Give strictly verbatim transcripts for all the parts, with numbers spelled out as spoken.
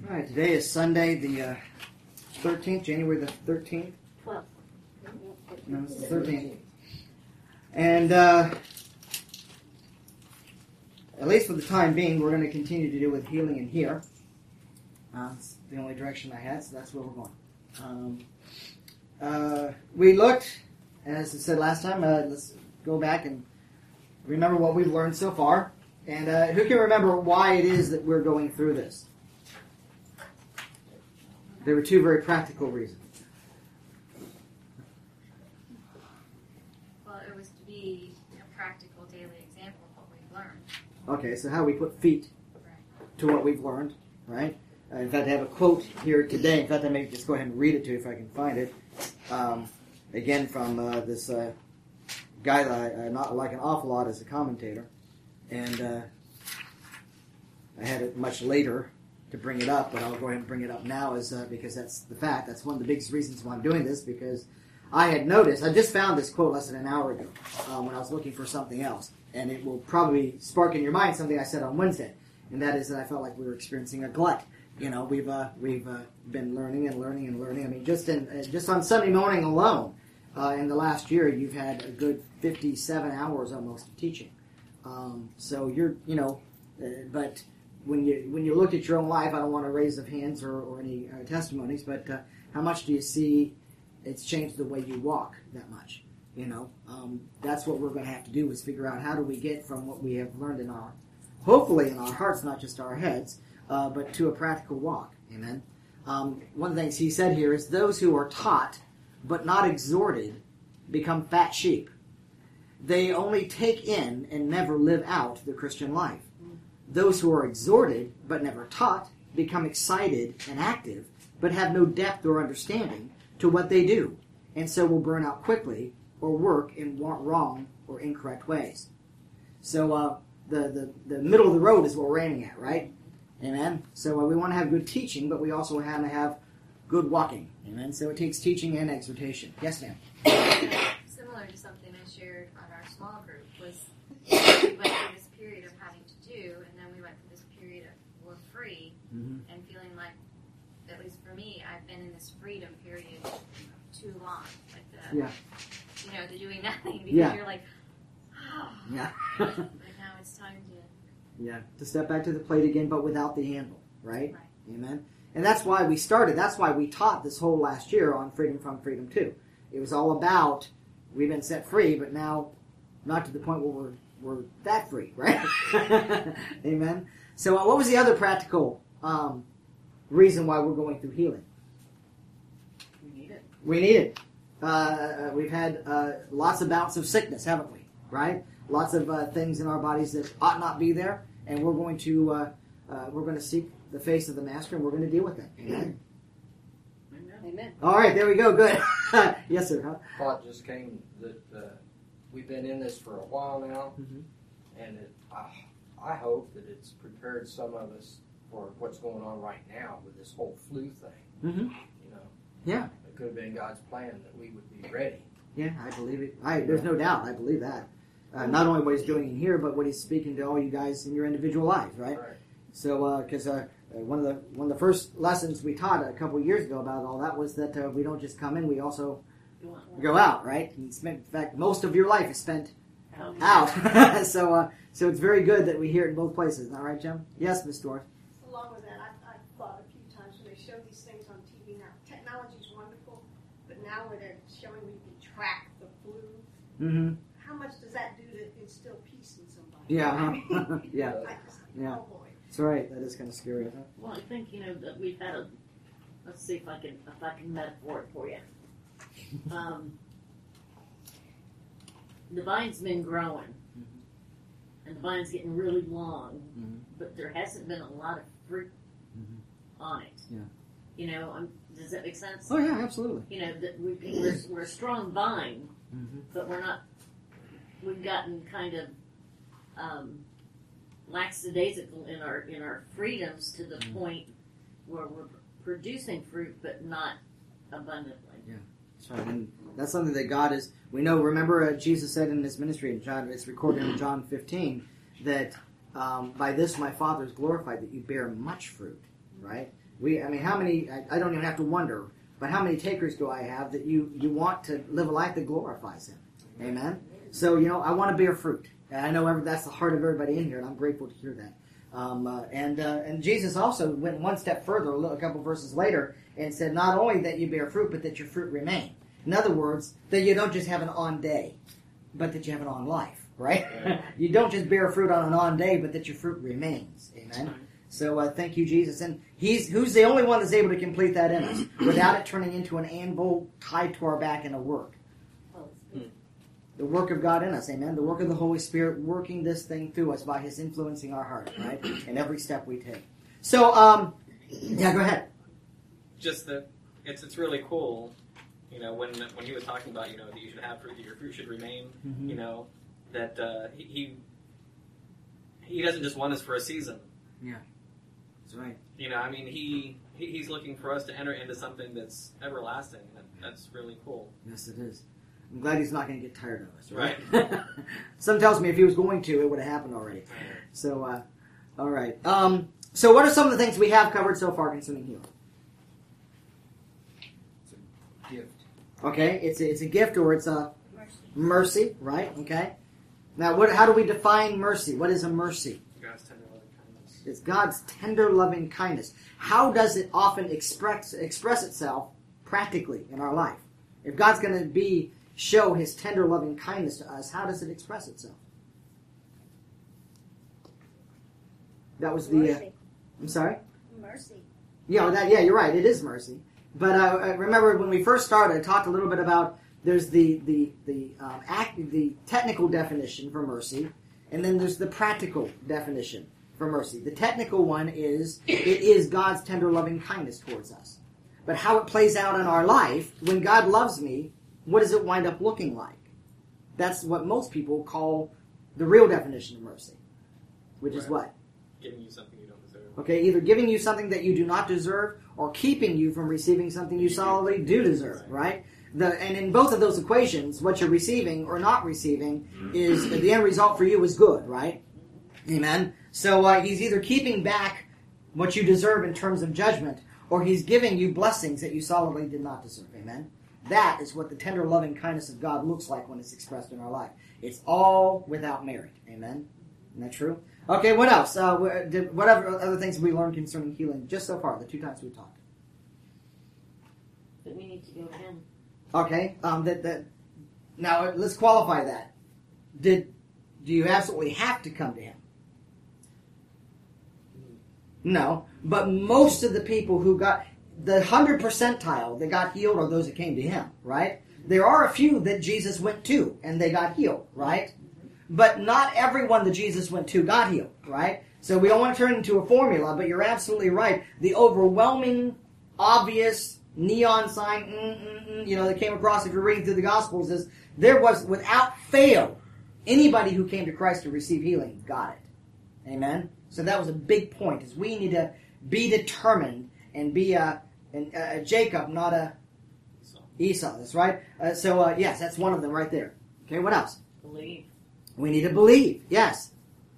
All right, today is Sunday, the uh, thirteenth, January the thirteenth. twelfth. No, it's the thirteenth. And uh, at least for the time being, we're going to continue to deal with healing in here. Uh, it's the only direction I had, so that's where we're going. Um, uh, we looked, as I said last time, uh, let's go back and remember what we've learned so far. And uh, who can remember why it is that we're going through this? There were two very practical reasons. Well, it was to be a practical daily example of what we've learned. Okay, so how we put feet Right. to what we've learned, right? Uh, in fact, I have a quote here today. In fact, I may just go ahead and read it to you if I can find it. Um, again, from uh, this uh, guy that I, I not like an awful lot as a commentator. And uh, I had it much later to bring it up, but I'll go ahead and bring it up now as, uh, because that's the fact. That's one of the biggest reasons why I'm doing this, because I had noticed, I just found this quote less than an hour ago uh, when I was looking for something else. And it will probably spark in your mind something I said on Wednesday. And that is that I felt like we were experiencing a glut. You know, we've uh, we've uh, been learning and learning and learning. I mean, just in uh, just on Sunday morning alone, uh, in the last year, you've had a good fifty-seven hours almost of teaching. Um, so you're, you know, uh, but when you when you look at your own life, I don't want to raise of hands or, or any uh, testimonies, but uh, how much do you see it's changed the way you walk that much? You know, um, that's what we're going to have to do is figure out how do we get from what we have learned in our, hopefully in our hearts, not just our heads, uh, but to a practical walk. Amen. Um, one of the things he said here is those who are taught but not exhorted become fat sheep. They only take in and never live out the Christian life. Those who are exhorted but never taught become excited and active but have no depth or understanding to what they do, and so will burn out quickly or work in wrong or incorrect ways. So uh, the, the, the middle of the road is what we're aiming at, right? Amen? So uh, we want to have good teaching, but we also want to have good walking. Amen? So it takes teaching and exhortation. Yes, ma'am? Similar to something I shared on our small group was we went through this period of having to do, and then we went through this period of we're free, Mm-hmm. and feeling like, at least for me, I've been in this freedom period too long. Like the, Yeah. you know, the doing nothing, because Yeah. you're like, oh. Yeah. But now it's time to... Yeah, to step back to the plate again, but without the handle, right? Right. Amen? And that's why we started, that's why we taught this whole last year on Freedom from Freedom two. It was all about, we've been set free, but now not to the point where we're, we're that free, right? Amen? So uh, what was the other practical um, reason why we're going through healing? We need it. We need it. Uh, we've had uh, lots of bouts of sickness, haven't we? Right? Lots of uh, things in our bodies that ought not be there, and we're going to uh, uh, we're going to seek the face of the Master, and we're going to deal with it. Amen. Amen. All right, there we go. Good. Yes, sir. Huh? Thought just came that uh, we've been in this for a while now, Mhm. and it, I, I hope that it's prepared some of us for what's going on right now with this whole flu thing. Mm-hmm. You know, Yeah. it could have been God's plan that we would be ready. Yeah, I believe it. I, there's no doubt. I believe that. Uh, not only what he's doing in here, but what he's speaking to all you guys in your individual lives, right? Right. So, because uh, uh, one of the one of the first lessons we taught a couple of years ago about all that was that uh, we don't just come in, we also go out, right? And spent, in fact, most of your life is spent Out. out. so, uh, so it's very good that we hear it in both places. Not right, Jim? Yes, Miss Dorf. Along with that, I've, I've thought a few times when they show these things on T V now, technology's wonderful, but now when they're showing we can track the flu, Mm-hmm. how much does that do to instill peace in somebody? Yeah, I huh? mean, Yeah. I just, Yeah. oh boy. That's right. That is kind of scary. Huh? Well, I think, you know, that we've had a, let's see if I can, if I can metaphor it for you. Um, the vine's been growing, and the vine's getting really long, Mhm. but there hasn't been a lot of fruit Mhm. on it. Yeah. You know, um, does that make sense? Oh, yeah, absolutely. You know, that we, we're, we're a strong vine, Mm-hmm. but we're not, we've gotten kind of um, lackadaisical in our in our freedoms to the Mhm. point where we're producing fruit, but not abundantly. That's right. And that's something that God is, we know, remember uh, Jesus said in his ministry, in John, it's recorded in John fifteen, that um, by this my Father is glorified, that you bear much fruit, right? We, I mean, how many? I, I don't even have to wonder. But how many takers do I have that you you want to live a life that glorifies Him? Amen. So you know, I want to bear fruit, and I know every, that's the heart of everybody in here, and I'm grateful to hear that. Um, uh, and uh, and Jesus also went one step further, a, little, a couple verses later, and said, not only that you bear fruit, but that your fruit remain. In other words, that you don't just have an on day, but that you have an on life, right? Yeah. You don't just bear fruit on an on day, but that your fruit remains. Amen. So uh, thank you, Jesus. And He's who's the only one that's able to complete that in us without it turning into an anvil tied to our back in a work. The work of God in us, amen. The work of the Holy Spirit working this thing through us by His influencing our heart, right? In every step we take. So, um, yeah, go ahead. Just that it's it's really cool, you know, when when he was talking about, you know, that you should have fruit, that your fruit should remain, mm-hmm. you know, that uh, he he doesn't just want us for a season. Yeah, that's right. You know, I mean, he, he he's looking for us to enter into something that's everlasting. That, that's really cool. Yes, it is. I'm glad He's not going to get tired of us, right? Right. Some tells me if He was going to, it would have happened already. So, uh, all right. Um, so what are some of the things we have covered so far concerning healing? It's a gift. Okay, it's a, it's a gift or it's a mercy, mercy right? Okay. Now, what? How do we define mercy? What is a mercy? God's tender loving kindness. It's God's tender loving kindness. How does it often express express itself practically in our life? If God's going to be show His tender loving kindness to us, how does it express itself? That was the. Uh, I'm sorry. Mercy. Yeah, that. Yeah, you're right. It is mercy. But uh, I remember when we first started, I talked a little bit about there's the the the um, act, the technical definition for mercy, and then there's the practical definition for mercy. The technical one is it is God's tender loving kindness towards us. But how it plays out in our life, when God loves me, what does it wind up looking like? That's what most people call the real definition of mercy, which right. is what? Giving you something you don't deserve. Okay, either giving you something that you do not deserve or keeping you from receiving something you solidly do deserve, right? The, and in both of those equations, what you're receiving or not receiving is the end result for you is good, right? Amen? So uh, He's either keeping back what you deserve in terms of judgment, or He's giving you blessings that you solidly did not deserve. Amen? That is what the tender loving kindness of God looks like when it's expressed in our life. It's all without merit. Amen? Isn't that true? Okay, what else? Uh, what other, other things have we learned concerning healing just so far, the two times we've talked? That we need to go to Him. Okay, um, that, that, now let's qualify that. Did Do you absolutely have to come to Him? No, but most of the people who got, the hundred percentile that got healed are those that came to Him, right? There are a few that Jesus went to and they got healed, right? But not everyone that Jesus went to got healed, right? So we don't want to turn it into a formula, but you're absolutely right. The overwhelming, obvious, neon sign, mm, mm, mm, you know, that came across if you're reading through the Gospels is there was, without fail, anybody who came to Christ to receive healing got it. Amen? So that was a big point, is we need to be determined and be a, a, a Jacob, not a Esau. Esau, that's right. Uh, so, uh, yes, that's one of them right there. Okay, what else? Believe. We need to believe, yes.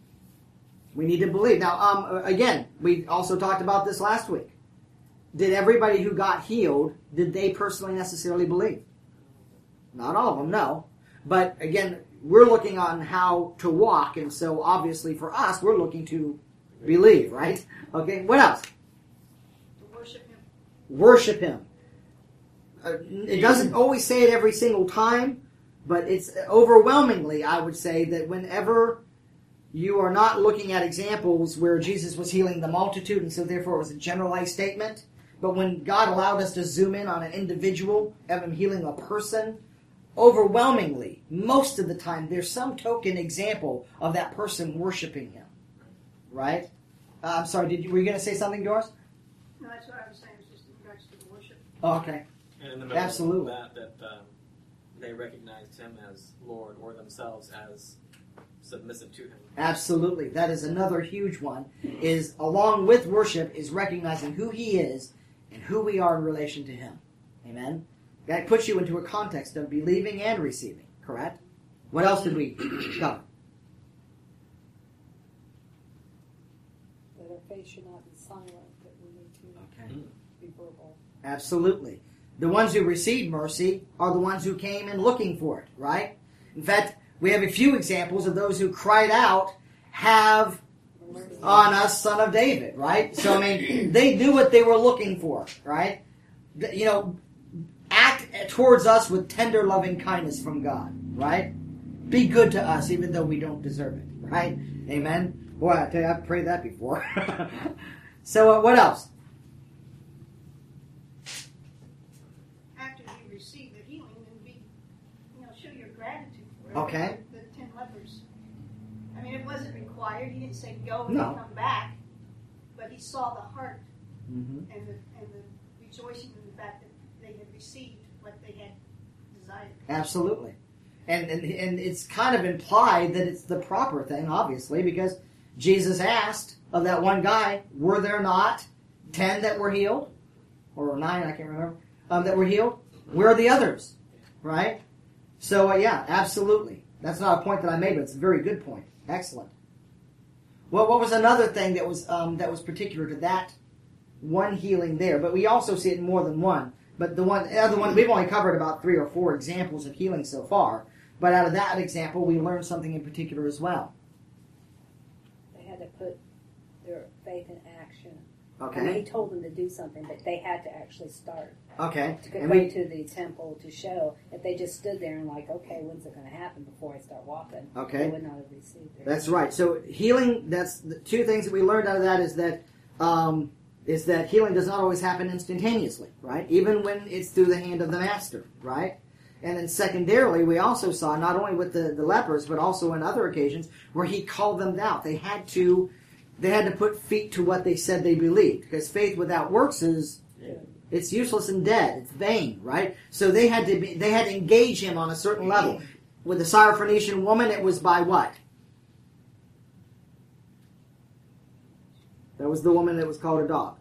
We need to believe. Now, um, again, we also talked about this last week. Did everybody who got healed, did they personally necessarily believe? Not all of them, no. But, again, we're looking on how to walk, and so obviously for us, we're looking to believe, right? Okay, what else? To worship Him. Worship Him. Uh, it doesn't always say it every single time, but it's overwhelmingly, I would say, that whenever you are not looking at examples where Jesus was healing the multitude, and so therefore it was a generalized statement, but when God allowed us to zoom in on an individual, of Him healing a person, overwhelmingly, most of the time, there's some token example of that person worshiping Him. Right? Uh, I'm sorry, did you, were you going to say something, Doris? No, that's what I was saying, it's just in regards to the worship. Oh, okay. And in the middle Absolutely. of that, that um, they recognized Him as Lord or themselves as submissive to Him. Absolutely. That is another huge one, is along with worship is recognizing who He is and who we are in relation to Him. Amen? That puts you into a context of believing and receiving, correct? What else did we cover? Uh, that our faith should not be silent, that we need to Okay. be verbal. Absolutely. The ones who received mercy are the ones who came in looking for it, right? In fact, we have a few examples of those who cried out, "Have on us, Son of David," right? So, I mean, they knew what they were looking for, right? You know, act towards us with tender loving kindness from God, right? Be good to us even though we don't deserve it, right? Amen? Boy, I tell you, I've prayed that before. So, uh, what else? After you receive the healing, then be, you know, show your gratitude for it. Okay. The, the ten lepers. I mean, it wasn't required. He didn't say go and No. come back, but he saw the heart Mm-hmm. and the and the rejoicing in the fact that they had received what they had desired. Absolutely. And, and and it's kind of implied that it's the proper thing, obviously, because Jesus asked of that one guy, were there not ten that were healed? Or nine, I can't remember, um, that were healed? Where are the others? Right? So, uh, yeah, absolutely. That's not a point that I made, but it's a very good point. Excellent. Well, what was another thing that was um, that was particular to that one healing there? But we also see it in more than one. But the one, the other one, we've only covered about three or four examples of healing so far. But out of that example, we learned something in particular as well. They had to put their faith in action. Okay. I mean, he told them to do something, but they had to actually start. Okay. To go And we, to the temple to show. If they just stood there and like, okay, when's it going to happen before I start walking? Okay. They would not have received it. that's right. So healing, that's the two things that we learned out of that is that um, is that healing does not always happen instantaneously, right? Even when it's through the hand of the master, right? And then secondarily, we also saw, not only with the, the lepers, but also in other occasions, where he called them out. They had to they had to put feet to what they said they believed. Because faith without works is, it's useless and dead. It's vain, right? So they had to be, they had to engage him on a certain level. With the Syrophoenician woman, it was by what? That was the woman that was called a dog.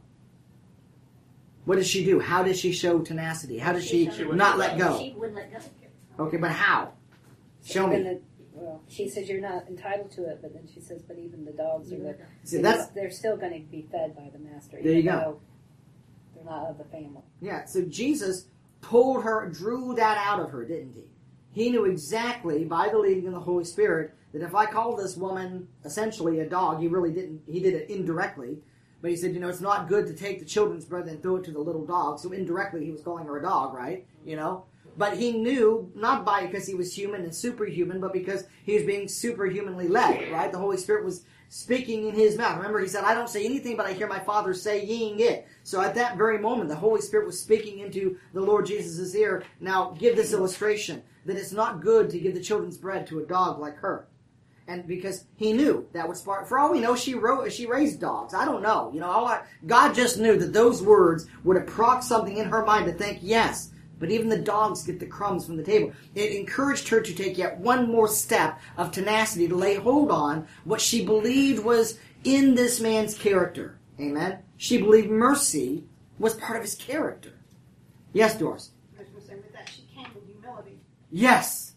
What did she do? How did she show tenacity? How did she, She wouldn't not let let go. go? She wouldn't let go. Okay, but how? Show Even me. the- well, she says you're not entitled to it, but then she says, but even the dogs are the, See, that's they're still going to be fed by the master. There you even go. though They're not of the family. yeah. So Jesus pulled her, drew that out of her, didn't he? He knew exactly by the leading of the Holy Spirit that if I called this woman essentially a dog, he really didn't. He did it indirectly, but he said, you know, it's not good to take the children's bread and throw it to the little dog. So indirectly, he was calling her a dog, right? You know. But he knew, not by because he was human and superhuman, but because he was being superhumanly led, right? The Holy Spirit was speaking in his mouth. Remember, he said, I don't say anything, but I hear my Father saying it. So at that very moment, the Holy Spirit was speaking into the Lord Jesus' ear. Now, give this illustration, that it's not good to give the children's bread to a dog like her. And because he knew that would spark, for all we know, she wrote, she raised dogs. I don't know. You know, all I, God just knew that those words would have procked something in her mind to think, yes, but even the dogs get the crumbs from the table. It encouraged her to take yet one more step of tenacity to lay hold on what she believed was in this man's character. Amen? She believed mercy was part of his character. Yes, Doris? I was going to say, with that, she came with humility. Yes.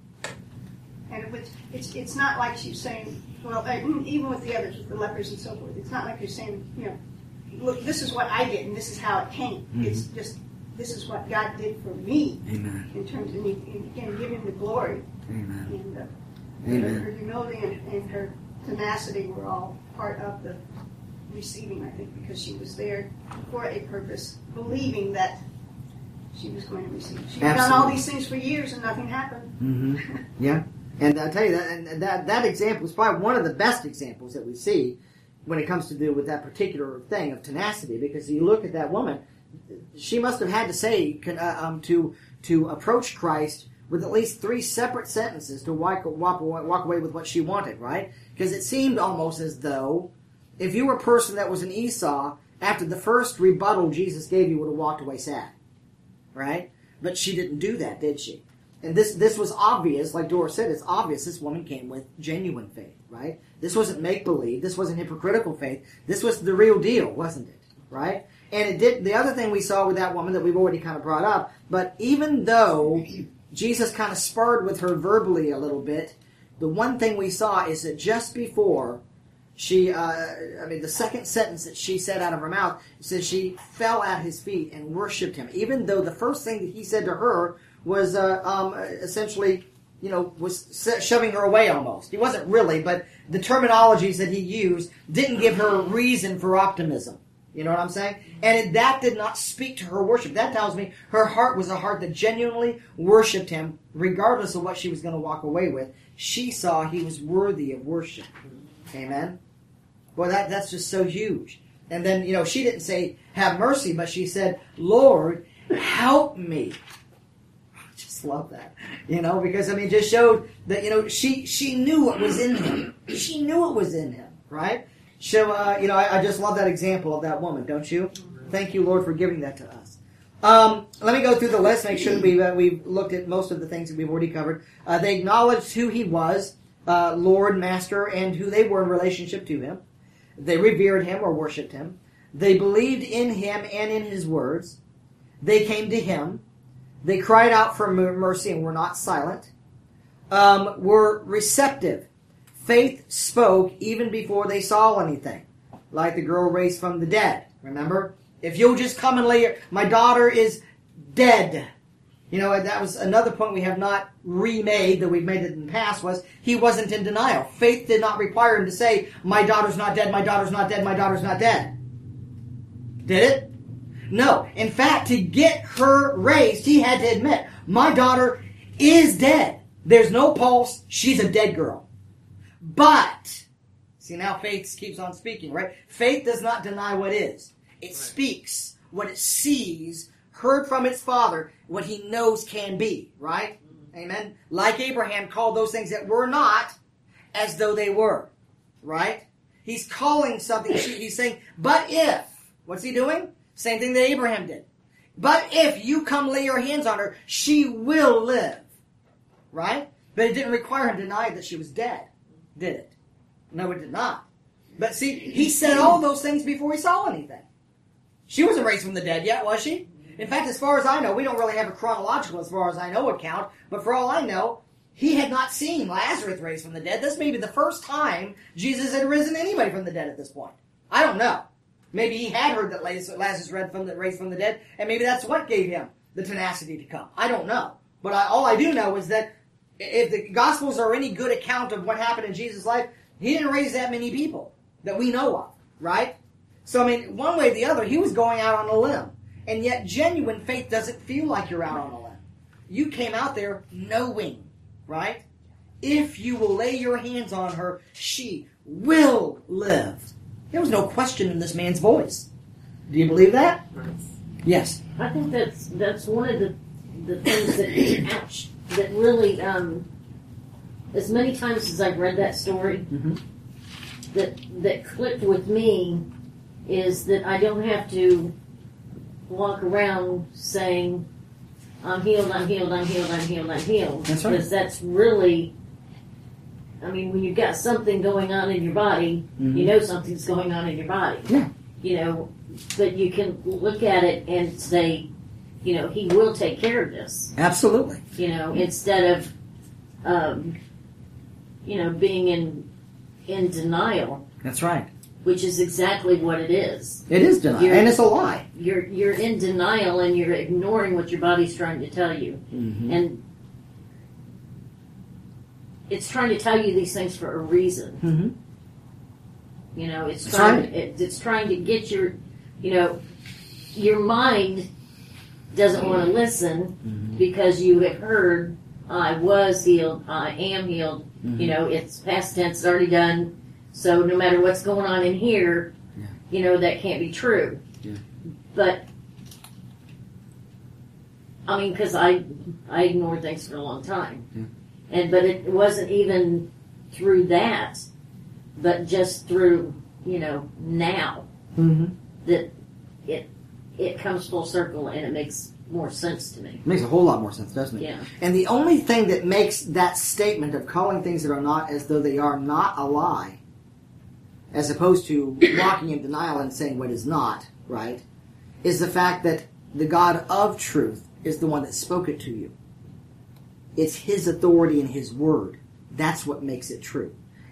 And it was, it's it's not like she's saying, well, uh, even with the others, with the lepers and so forth, it's not like you're saying, you know, look, this is what I did and this is how it came. Mm-hmm. It's just, this is what God did for me Amen. in terms of, and again, give him the glory. Amen. And uh, Amen. her, her humility and, and her tenacity were all part of the receiving, I think, because she was there for a purpose, believing that she was going to receive. She'd done all Absolutely. these things for years and nothing happened. Mm-hmm. Yeah. And I'll tell you that, and that that example is probably one of the best examples that we see when it comes to do with that particular thing of tenacity. Because you look at that woman, she must have had to say uh, um, to to approach Christ with at least three separate sentences to walk walk walk away with what she wanted, right? Because it seemed almost as though if you were a person that was an Esau, after the first rebuttal Jesus gave you, would have walked away sad, right? But she didn't do that, did she? And this this was obvious, like Dora said, it's obvious this woman came with genuine faith, right? This wasn't make-believe, this wasn't hypocritical faith, this was the real deal, wasn't it? Right? And it did. The other thing we saw with that woman that we've already kind of brought up, but even though Jesus kind of sparred with her verbally a little bit, the one thing we saw is that just before She, uh, I mean, the second sentence that she said out of her mouth says she fell at his feet and worshipped him, even though the first thing that he said to her was uh, um, essentially, you know, was shoving her away almost. He wasn't really, but the terminologies that he used didn't give her reason for optimism. You know what I'm saying? And that did not speak to her worship. That tells me her heart was a heart that genuinely worshipped him, regardless of what she was going to walk away with. She saw he was worthy of worship. Amen? Well, that, that's just so huge. And then, you know, she didn't say, have mercy, but she said, Lord, help me. I just love that. You know, because, I mean, it just showed that, you know, she, she knew what was in him. She knew it was in him, right? So, uh, you know, I, I just love that example of that woman, don't you? Thank you, Lord, for giving that to us. Um, let me go through the list, make sure that we've, uh, we've looked at most of the things that we've already covered. Uh, they acknowledged who he was, uh, Lord, Master, and who they were in relationship to him. They revered him or worshipped him. They believed in him and in his words. They came to him. They cried out for mercy and were not silent. Um, were receptive. Faith spoke even before they saw anything. Like the girl raised from the dead. Remember? If you'll just come and lay your... My daughter is dead. You know, that was another point we have not remade, that we've made it in the past, was he wasn't in denial. Faith did not require him to say, my daughter's not dead, my daughter's not dead, my daughter's not dead. Did it? No. In fact, to get her raised, he had to admit, my daughter is dead. There's no pulse. She's a dead girl. But, see, now faith keeps on speaking, right? Faith does not deny what is. It speaks what it sees, heard from its father, what he knows can be, right? Amen? Like Abraham called those things that were not as though they were, right? He's calling something, he's saying, but if, what's he doing? Same thing that Abraham did. But if you come lay your hands on her, she will live, right? But it didn't require him to deny that she was dead, did it? No, it did not. But see, he said all those things before he saw anything. She wasn't raised from the dead yet, was she? In fact, as far as I know, we don't really have a chronological, as far as I know, account. But for all I know, he had not seen Lazarus raised from the dead. This may be the first time Jesus had risen anybody from the dead at this point. I don't know. Maybe he had heard that Lazarus raised from the, raised from the dead, and maybe that's what gave him the tenacity to come. I don't know. But I, all I do know is that if the Gospels are any good account of what happened in Jesus' life, he didn't raise that many people that we know of, right? So, I mean, one way or the other, he was going out on a limb. And yet, genuine faith doesn't feel like you're out on a limb. You came out there knowing, right? If you will lay your hands on her, she will live. There was no question in this man's voice. Do you believe that? Yes. I think that's that's one of the the things that ouch, that really, um, as many times as I've read that story, Mm-hmm. that that clicked with me is that I don't have to walk around saying, I'm healed, I'm healed, I'm healed, I'm healed, I'm healed. That's right. Because that's really, I mean, when you've got something going on in your body, Mm-hmm. you know something's going on in your body. Yeah. You know, but you can look at it and say, you know, he will take care of this. Absolutely. You know, instead of, um, you know, being in in denial, That's right. which is exactly what it is. It is denial. You're- And it's a lie. You're you're in denial and you're ignoring what your body's trying to tell you, Mm-hmm. and it's trying to tell you these things for a reason. Mm-hmm. You know, it's That's trying right. it, it's trying to get your, you know, your mind doesn't want to listen Mm-hmm. because you have heard, I was healed, I am healed. Mm-hmm. You know, it's past tense, it's already done. So no matter what's going on in here, Yeah. you know, that can't be true. Yeah. But, I mean, because I, I ignored things for a long time. Yeah. And, but it wasn't even through that, but just through, you know, now Mm-hmm. that it, it comes full circle and it makes more sense to me. Makes a whole lot more sense, doesn't it? Yeah. And the only thing that makes that statement of calling things that are not as though they are not a lie, as opposed to walking in denial and saying what is not, right, is the fact that the God of truth is the one that spoke it to you. It's His authority and His word. That's what makes it true.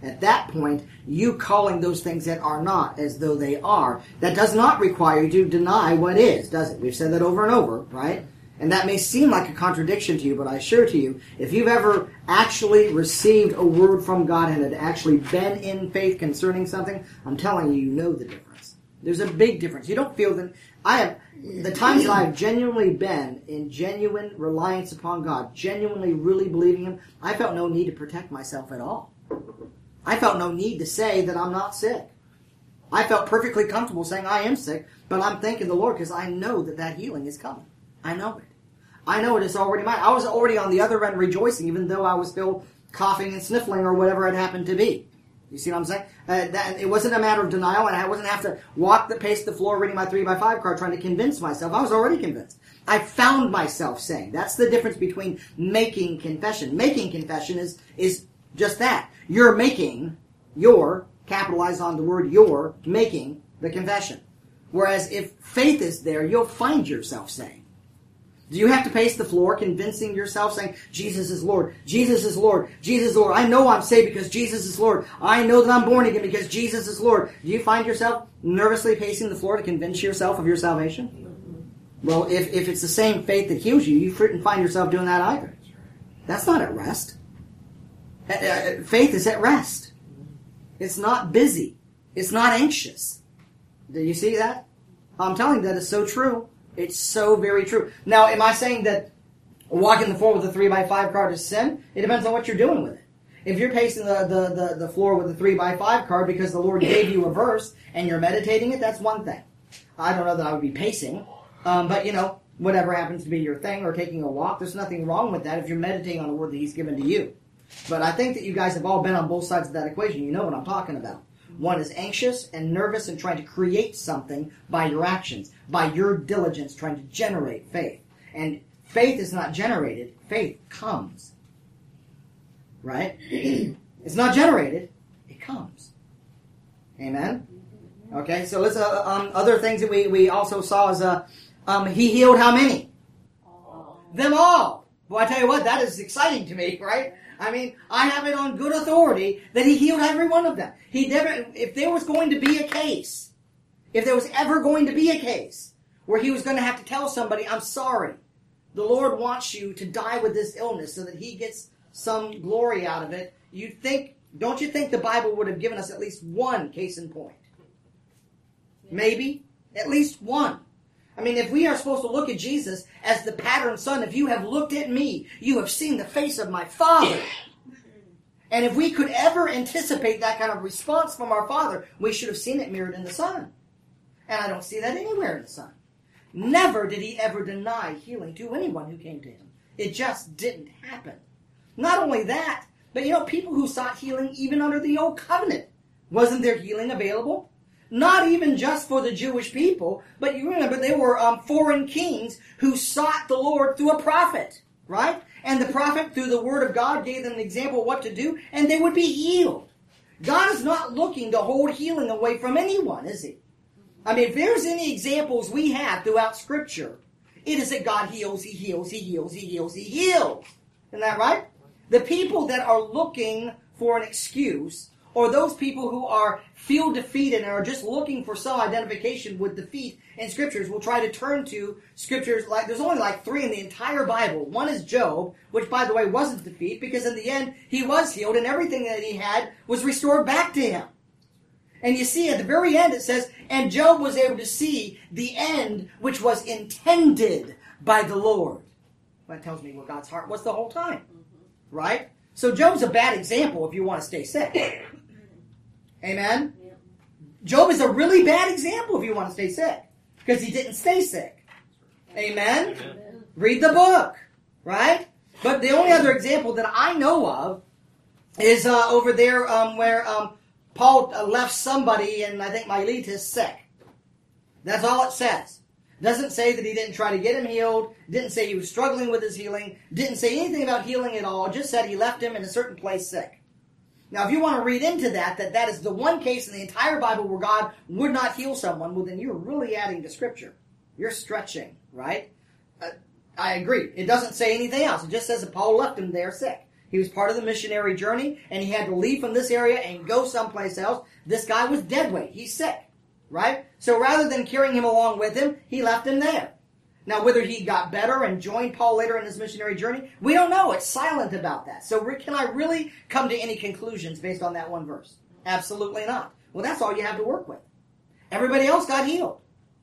At that point, you calling those things that are not as though they are. That does not require you to deny what is, does it? We've said that over and over, right? And that may seem like a contradiction to you, but I assure to you, if you've ever actually received a word from God and had actually been in faith concerning something, I'm telling you, you know the difference. There's a big difference. You don't feel that... I have... The times that I've genuinely been in genuine reliance upon God, genuinely really believing Him, I felt no need to protect myself at all. I felt no need to say that I'm not sick. I felt perfectly comfortable saying I am sick, but I'm thanking the Lord because I know that that healing is coming. I know it. I know it is already mine. I was already on the other end rejoicing, even though I was still coughing and sniffling or whatever it happened to be. You see what I'm saying? Uh, that, it wasn't a matter of denial, and I wasn't have to walk the pace the floor reading my three by five card trying to convince myself. I was already convinced. I found myself saying. That's the difference between making confession. Making confession is, is just that. You're making, you're, capitalize on the word you're, making the confession. Whereas if faith is there, you'll find yourself saying. Do you have to pace the floor convincing yourself saying, Jesus is Lord, Jesus is Lord, Jesus is Lord. I know I'm saved because Jesus is Lord. I know that I'm born again because Jesus is Lord. Do you find yourself nervously pacing the floor to convince yourself of your salvation? Well, if, if it's the same faith that heals you, you shouldn't find yourself doing that either. That's not at rest. Faith is at rest. It's not busy. It's not anxious. Do you see that? I'm telling you that is so true. It's so very true. Now, am I saying that walking the floor with a three by five card is sin? It depends on what you're doing with it. If you're pacing the, the, the, the floor with a three by five card because the Lord gave you a verse and you're meditating it, that's one thing. I don't know that I would be pacing, um, but, you know, whatever happens to be your thing or taking a walk, there's nothing wrong with that if you're meditating on the word that He's given to you. But I think that you guys have all been on both sides of that equation. You know what I'm talking about. One is anxious and nervous and trying to create something by your actions, by your diligence, trying to generate faith. And faith is not generated. Faith comes. Right? It's not generated. It comes. Amen? Okay, so let's, uh, um, other things that we, we also saw is, uh, um, He healed how many? All. Them all. Well, I tell you what, that is exciting to me, right? I mean, I have it on good authority that He healed every one of them. He never, if there was going to be a case, if there was ever going to be a case where He was going to have to tell somebody, I'm sorry, the Lord wants you to die with this illness so that He gets some glory out of it, you think, don't you think the Bible would have given us at least one case in point? Maybe? At least one. I mean, if we are supposed to look at Jesus as the pattern son, if you have looked at me, you have seen the face of my Father. And if we could ever anticipate that kind of response from our Father, we should have seen it mirrored in the Son. And I don't see that anywhere in the Son. Never did He ever deny healing to anyone who came to Him. It just didn't happen. Not only that, but you know, people who sought healing even under the Old Covenant, wasn't there healing available? Not even just for the Jewish people, but you remember they were um, foreign kings who sought the Lord through a prophet, right? And the prophet, through the word of God, gave them an example of what to do, and they would be healed. God is not looking to hold healing away from anyone, is He? I mean, if there's any examples we have throughout Scripture, it is that God heals, He heals, He heals, He heals, He heals. Isn't that right? The people that are looking for an excuse, or those people who are feel defeated and are just looking for some identification with defeat in Scriptures will try to turn to Scriptures like, there's only like three in the entire Bible. One is Job, which by the way wasn't defeat, because in the end he was healed and everything that he had was restored back to him. And you see at the very end it says, and Job was able to see the end which was intended by the Lord. That tells me what God's heart was the whole time. Right? So Job's a bad example if you want to stay sick. Amen? Yeah. Job is a really bad example if you want to stay sick. Because he didn't stay sick. Amen? Amen? Read the book. Right? But the only other example that I know of is uh, over there um, where um, Paul uh, left somebody in, I think, Miletus sick. That's all it says. Doesn't say that he didn't try to get him healed. Didn't say he was struggling with his healing. Didn't say anything about healing at all. Just said he left him in a certain place sick. Now, if you want to read into that, that that is the one case in the entire Bible where God would not heal someone, well, then you're really adding to Scripture. You're stretching, right? Uh, I agree. It doesn't say anything else. It just says that Paul left him there sick. He was part of the missionary journey, and he had to leave from this area and go someplace else. This guy was dead weight. He's sick, right? So rather than carrying him along with him, he left him there. Now, whether he got better and joined Paul later in his missionary journey, we don't know. It's silent about that. So can I really come to any conclusions based on that one verse? Absolutely not. Well, that's all you have to work with. Everybody else got healed.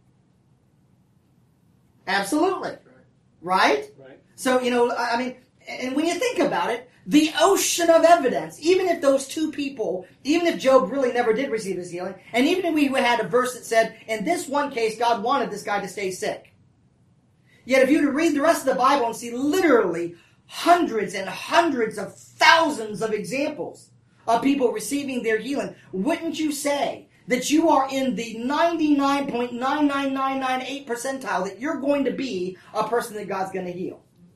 Absolutely. Right? Right. So, you know, I mean, and when you think about it, the ocean of evidence, even if those two people, even if Job really never did receive his healing, and even if we had a verse that said, in this one case, God wanted this guy to stay sick. Yet if you were to read the rest of the Bible and see literally hundreds and hundreds of thousands of examples of people receiving their healing, wouldn't you say that you are in the ninety-nine point nine nine nine nine eight percentile that you're going to be a person that God's going to heal?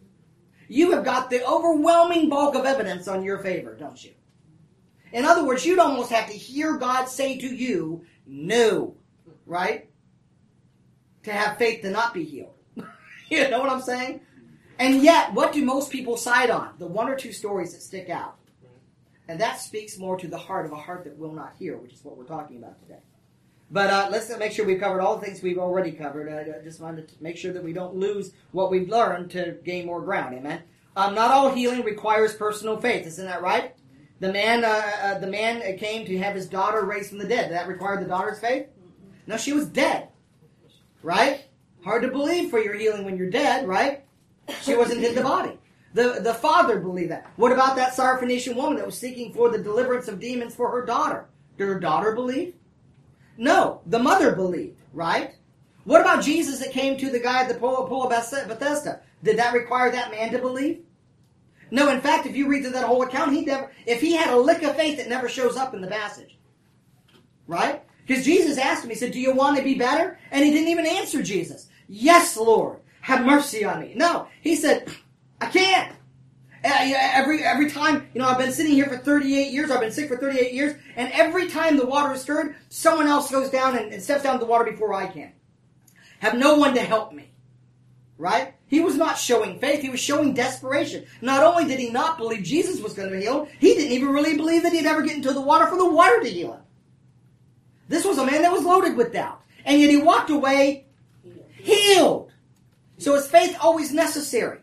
You have got the overwhelming bulk of evidence on your favor, don't you? In other words, you'd almost have to hear God say to you, no, right? To have faith to not be healed. You know what I'm saying? And yet, what do most people side on? The one or two stories that stick out. And that speaks more to the heart of a heart that will not hear, which is what we're talking about today. But uh, let's make sure we've covered all the things we've already covered. I just wanted to make sure that we don't lose what we've learned to gain more ground. Amen? Um, not all healing requires personal faith. Isn't that right? The man, uh, uh, the man came to have his daughter raised from the dead. Did that require the daughter's faith? No, she was dead. Right? Hard to believe for your healing when you're dead, right? She wasn't in the body. The, the father believed that. What about that Syrophoenician woman that was seeking for the deliverance of demons for her daughter? Did her daughter believe? No, the mother believed, right? What about Jesus that came to the guy at the pool, pool of Bethesda? Did that require that man to believe? No, in fact, if you read through that whole account, he never, if he had a lick of faith, it never shows up in the passage. Right? Because Jesus asked him, he said, do you want to be better? And he didn't even answer Jesus. Yes, Lord, have mercy on me. No, he said, I can't. Every every time, you know, I've been sitting here for thirty-eight years, I've been sick for thirty-eight years, and every time the water is stirred, someone else goes down and, and steps down the water before I can. Have no one to help me. Right? He was not showing faith, he was showing desperation. Not only did he not believe Jesus was going to heal him, he didn't even really believe that he'd ever get into the water for the water to heal him. This was a man that was loaded with doubt. And yet he walked away healed. So is faith always necessary?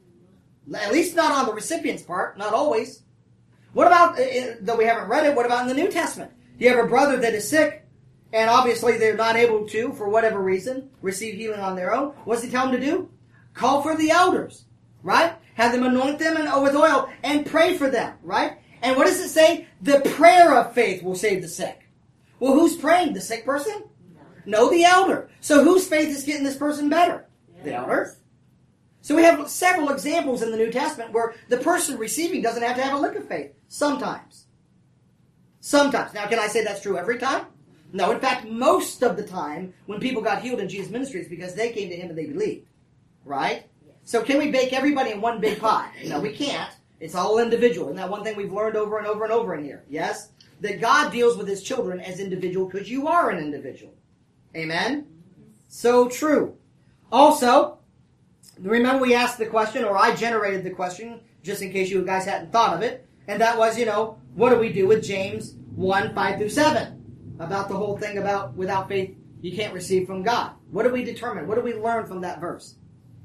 At least not on the recipient's part, not always. What about, though we haven't read it, what about in the New Testament? You have a brother that is sick, and obviously they're not able to, for whatever reason, receive healing on their own. What does he tell them to do? Call for the elders, right? Have them anoint them and, with oil and pray for them, right? And what does it say? The prayer of faith will save the sick. Well, who's praying? The sick person? No, the elder. So whose faith is getting this person better? The elder. So we have several examples in the New Testament where the person receiving doesn't have to have a lick of faith. Sometimes. Sometimes. Now, can I say that's true every time? No. In fact, most of the time when people got healed in Jesus' ministry, it's because they came to him and they believed. Right? So can we bake everybody in one big pot? No, we can't. It's all individual. Isn't that one thing we've learned over and over and over in here? Yes? That God deals with his children as individual because you are an individual. Amen? So true. Also, remember we asked the question, or I generated the question, just in case you guys hadn't thought of it, and that was, you know, what do we do with James one, five through seven? About the whole thing about without faith you can't receive from God. What do we determine? What do we learn from that verse?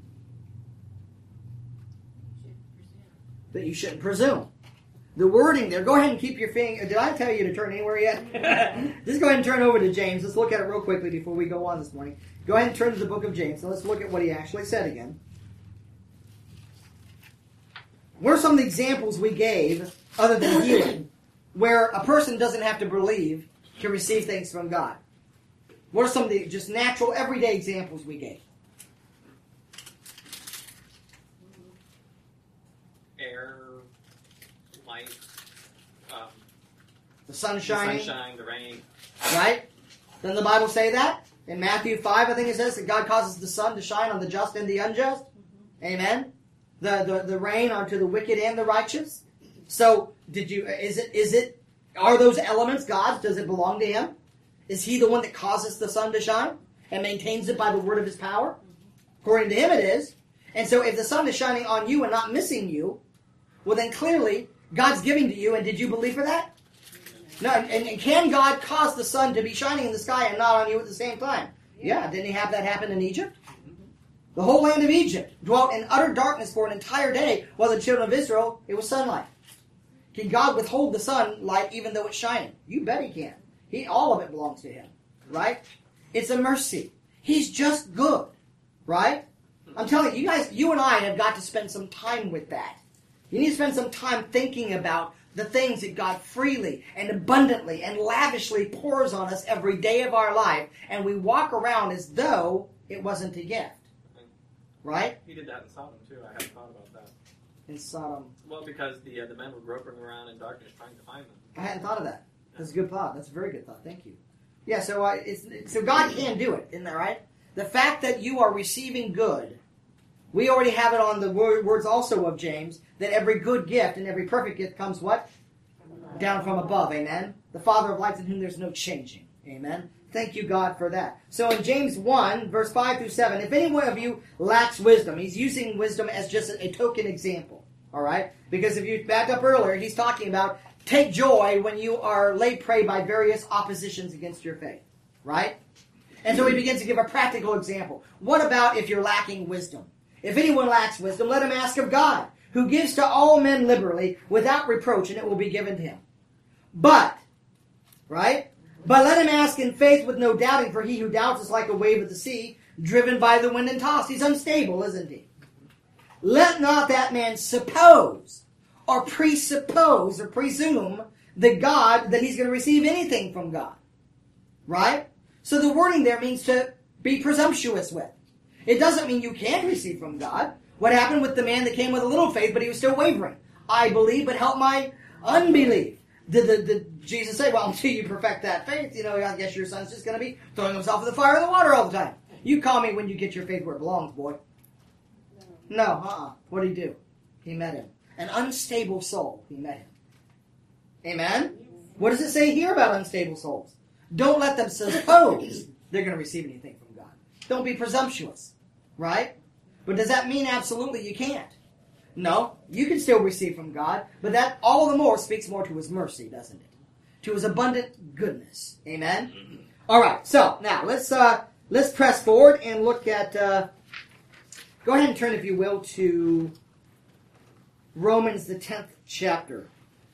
That you shouldn't presume. The wording there, go ahead and keep your finger. Did I tell you to turn anywhere yet? Just go ahead and turn over to James. Let's look at it real quickly before we go on this morning. Go ahead and turn to the book of James. So let's look at what he actually said again. What are some of the examples we gave, other than healing, where a person doesn't have to believe to receive things from God? What are some of the just natural, everyday examples we gave? Air, light, um, The sun the shining. sunshine, the rain. Right? Doesn't the Bible say that? In Matthew five, I think it says that God causes the sun to shine on the just and the unjust. Amen? The, the, the rain onto the wicked and the righteous. So, did you, is it, is it, are those elements God's? Does it belong to him? Is he the one that causes the sun to shine and maintains it by the word of his power? According to him it is. And so if the sun is shining on you and not missing you, Well, then clearly God's giving to you, and did you believe for that? No. And, and can God cause the sun to be shining in the sky and not on you at the same time? Yeah. Didn't He have that happen in Egypt? The whole land of Egypt dwelt in utter darkness for an entire day, while the children of Israel, it was sunlight. Can God withhold the sunlight even though it's shining? You bet He can. He, all of it belongs to Him, right? It's a mercy. He's just good, right? I'm telling you, you guys, you and I have got to spend some time with that. You need to spend some time thinking about the things that God freely and abundantly and lavishly pours on us every day of our life, and we walk around as though it wasn't a gift, right? He did that in Sodom too. I hadn't thought about that. In Sodom. Well, because the uh, the men were groping around in darkness trying to find them. I hadn't thought of that. That's a good thought. That's a very good thought. Thank you. Yeah, so uh, it's, so God can do it, isn't that right? The fact that you are receiving good, we already have it on the word, words also of James, that every good gift and every perfect gift comes what? Down from above, amen? The Father of lights in whom there's no changing, amen? Thank you, God, for that. So in James one, verse five through seven, if any one of you lacks wisdom, he's using wisdom as just a, a token example, all right? Because if you back up earlier, he's talking about take joy when you are laid prey by various oppositions against your faith, right? And so he begins to give a practical example. What about if you're lacking wisdom? If anyone lacks wisdom, let him ask of God, who gives to all men liberally without reproach, and it will be given to him. But, right? But let him ask in faith with no doubting, for he who doubts is like a wave of the sea, driven by the wind and tossed. He's unstable, isn't he? Let not that man suppose, or presuppose, or presume that God, that he's going to receive anything from God. Right? So the wording there means to be presumptuous with. It doesn't mean you can't receive from God. What happened with the man that came with a little faith, but he was still wavering? I believe, but help my unbelief. Did, the, did Jesus say, well, until you perfect that faith, you know, I guess your son's just going to be throwing himself in the fire and the water all the time. You call me when you get your faith where it belongs, boy. No, uh-uh. What did he do? He met him. An unstable soul, he met him. Amen? What does it say here about unstable souls? Don't let them suppose they're going to receive anything from God. Don't be presumptuous, right? But does that mean absolutely you can't? No, you can still receive from God, but that all the more speaks more to His mercy, doesn't it? To His abundant goodness. Amen? All right, so now let's uh, let's press forward and look at... Uh, go ahead and turn, if you will, to Romans, the tenth chapter.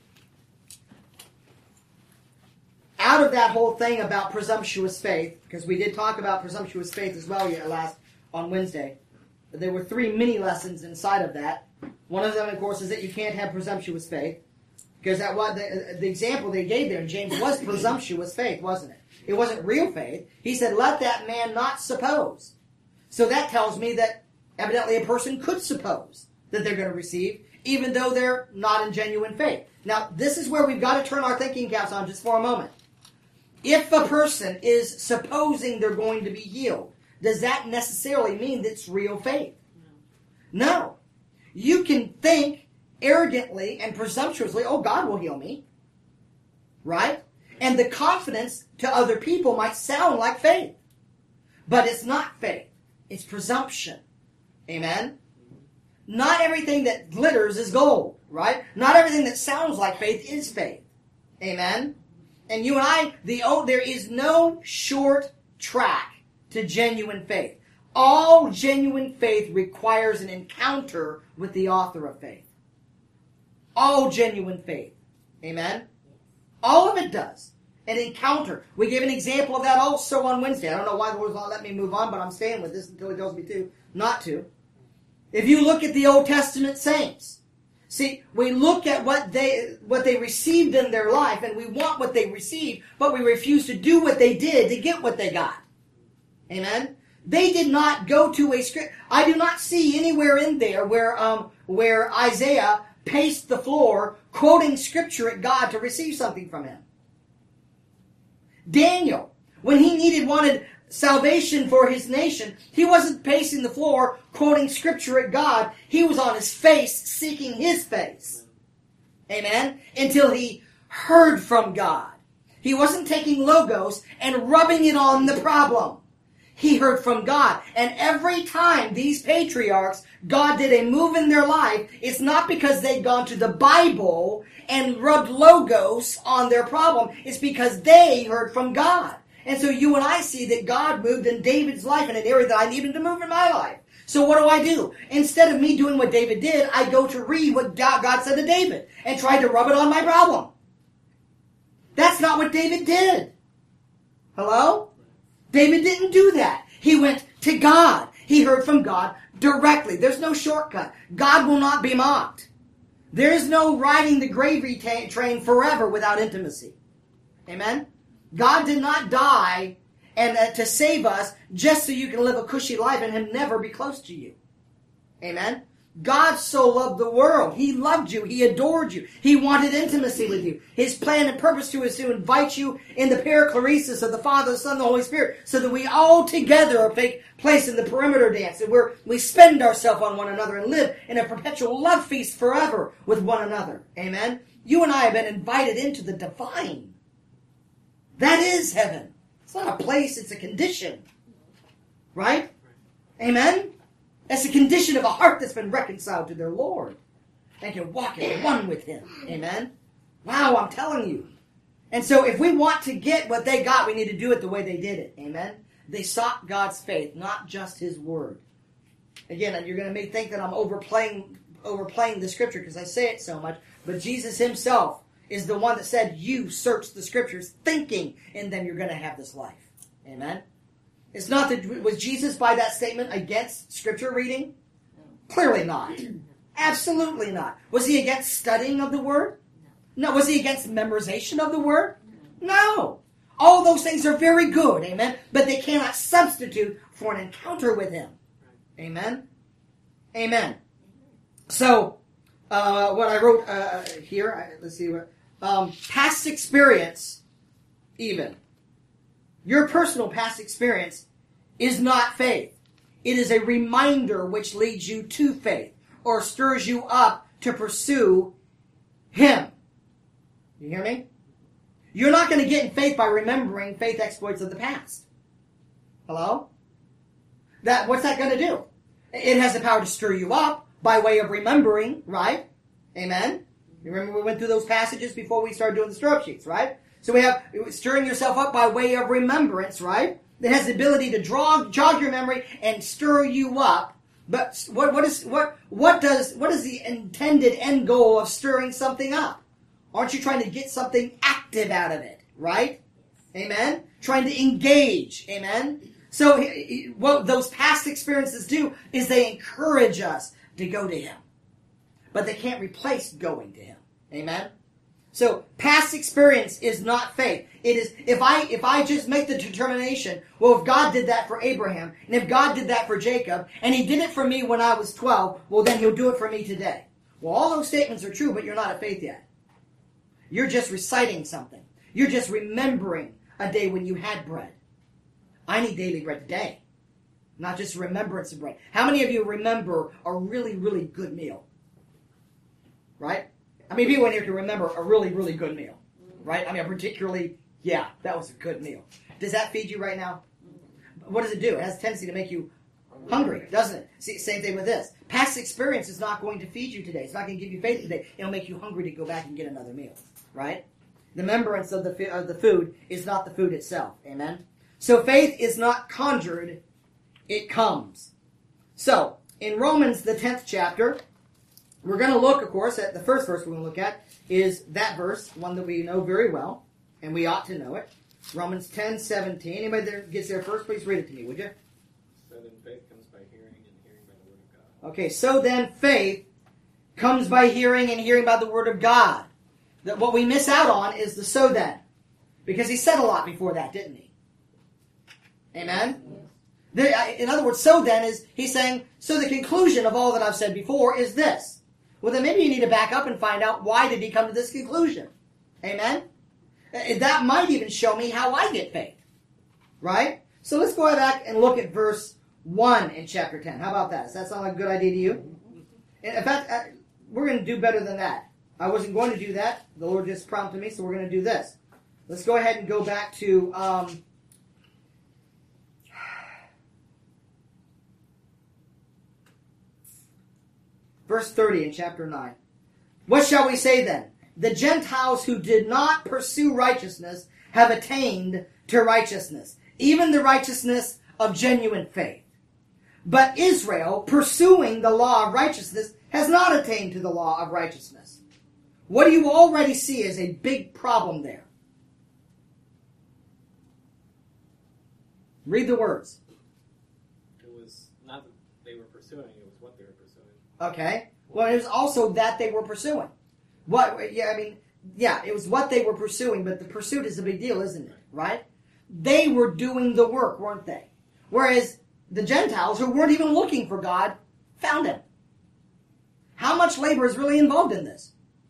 Out of that whole thing about presumptuous faith, because we did talk about presumptuous faith as well yet last on Wednesday, there were three mini lessons inside of that. One of them, of course, is that you can't have presumptuous faith, because that was the, the example they gave there in James was presumptuous faith, wasn't it? It wasn't real faith. He said, "Let that man not suppose." So that tells me that evidently a person could suppose that they're going to receive, even though they're not in genuine faith. Now, this is where we've got to turn our thinking caps on just for a moment. If a person is supposing they're going to be healed, does that necessarily mean that it's real faith? No. No. You can think arrogantly and presumptuously, oh, God will heal me. Right? And the confidence to other people might sound like faith. But it's not faith. It's presumption. Amen? Not everything that glitters is gold. Right? Not everything that sounds like faith is faith. Amen? And you and I, the oh, there is no short track to genuine faith. All genuine faith requires an encounter with the author of faith. All genuine faith. Amen? All of it does. An encounter. We gave an example of that also on Wednesday. I don't know why the Lord's not letting me move on, but I'm staying with this until He tells me to, not to. If you look at the Old Testament saints, see, we look at what they what they received in their life, and we want what they received, but we refuse to do what they did to get what they got. Amen? They did not go to a script. I do not see anywhere in there where um, where Isaiah paced the floor quoting scripture at God to receive something from Him. Daniel, when he needed, wanted salvation for his nation, he wasn't pacing the floor quoting scripture at God. He was on his face seeking His face. Amen? Until he heard from God. He wasn't taking logos and rubbing it on the problem. he heard from God. And every time these patriarchs, God did a move in their life, it's not because they'd gone to the Bible and rubbed logos on their problem. It's because they heard from God. And so you and I see that God moved in David's life in an area that I needed to move in my life. So what do I do? Instead of me doing what David did, I go to read what God said to David and try to rub it on my problem. That's not what David did. Hello? David didn't do that. He went to God. He heard from God directly. There's no shortcut. God will not be mocked. There's no riding the gravy ta- train forever without intimacy. Amen? God did not die and uh, to save us just so you can live a cushy life and Him never be close to you. Amen? God so loved the world. He loved you. He adored you. He wanted intimacy with you. His plan and purpose to is to invite you in the perichoresis of the Father, the Son, and the Holy Spirit so that we all together take place in the perimeter dance and where we spend ourselves on one another and live in a perpetual love feast forever with one another. Amen? You and I have been invited into the divine. That is heaven. It's not a place, it's a condition. Right? Amen? It's a condition of a heart that's been reconciled to their Lord and can walk in one with Him. Amen? Wow, I'm telling you. And so if we want to get what they got, we need to do it the way they did it. Amen? They sought God's faith, not just His Word. Again, you're going to think that I'm overplaying, overplaying the Scripture because I say it so much, but Jesus Himself is the one that said, you search the Scriptures thinking, and then you're going to have this life. Amen? It's not that, was Jesus by that statement against Scripture reading? Clearly not. Absolutely not. Was He against studying of the Word? No. Was He against memorization of the Word? No. All those things are very good, amen? But they cannot substitute for an encounter with Him. Amen? Amen. So, uh, what I wrote uh, here, I, let's see what, um, past experience, even. Your personal past experience is not faith. It is a reminder which leads you to faith or stirs you up to pursue Him. You hear me? You're not going to get in faith by remembering faith exploits of the past. Hello? That, what's that going to do? It has the power to stir you up by way of remembering, right? Amen? You remember we went through those passages before we started doing the stroke sheets, right? So we have stirring yourself up by way of remembrance, right? It has the ability to draw, jog your memory and stir you up. But what, what is what what does what is the intended end goal of stirring something up? Aren't you trying to get something active out of it, right? Amen? Trying to engage, amen? So what those past experiences do is they encourage us to go to Him. But they can't replace going to Him. Amen? So past experience is not faith. It is if I if I just make the determination, well, if God did that for Abraham, and if God did that for Jacob, and He did it for me when I was twelve, well, then He'll do it for me today. Well, all those statements are true, but you're not at faith yet. You're just reciting something. You're just remembering a day when you had bread. I need daily bread today, not just remembrance of bread. How many of you remember a really, really good meal? Right? I mean, people in here can remember a really, really good meal, right? I mean, particularly, yeah, that was a good meal. Does that feed you right now? What does it do? It has a tendency to make you hungry, doesn't it? See, same thing with this. Past experience is not going to feed you today. It's not going to give you faith today. It'll make you hungry to go back and get another meal, right? The remembrance of the, of the food is not the food itself, amen? So faith is not conjured, it comes. So, in Romans, the tenth chapter, we're going to look, of course, at the first verse we're going to look at is that verse, one that we know very well, and we ought to know it. Romans ten seventeen. Anybody that gets there first, please read it to me, would you? So then faith comes by hearing, and hearing by the word of God. Okay, so then faith comes by hearing, and hearing by the word of God. That what we miss out on is the so then. Because he said a lot before that, didn't he? Amen? The, in other words, so then is, he's saying, so the conclusion of all that I've said before is this. Well, then maybe you need to back up and find out why did he come to this conclusion. Amen? That might even show me how I get faith. Right? So let's go back and look at verse one in chapter ten. How about that? Does that sound like a good idea to you? In fact, we're going to do better than that. I wasn't going to do that. The Lord just prompted me, so we're going to do this. Let's go ahead and go back to... Um, verse thirty in chapter nine. What shall we say then? The Gentiles who did not pursue righteousness have attained to righteousness, even the righteousness of genuine faith. But Israel, pursuing the law of righteousness, has not attained to the law of righteousness. What do you already see as a big problem there? Read the words. It was not that they were pursuing, it was what they were pursuing. Okay. Well, it was also that they were pursuing. What? Yeah, I mean, yeah, it was what they were pursuing, but the pursuit is a big deal, isn't it? Right? They were doing the work, weren't they? Whereas the Gentiles, who weren't even looking for God, found him. How much labor is really involved in this?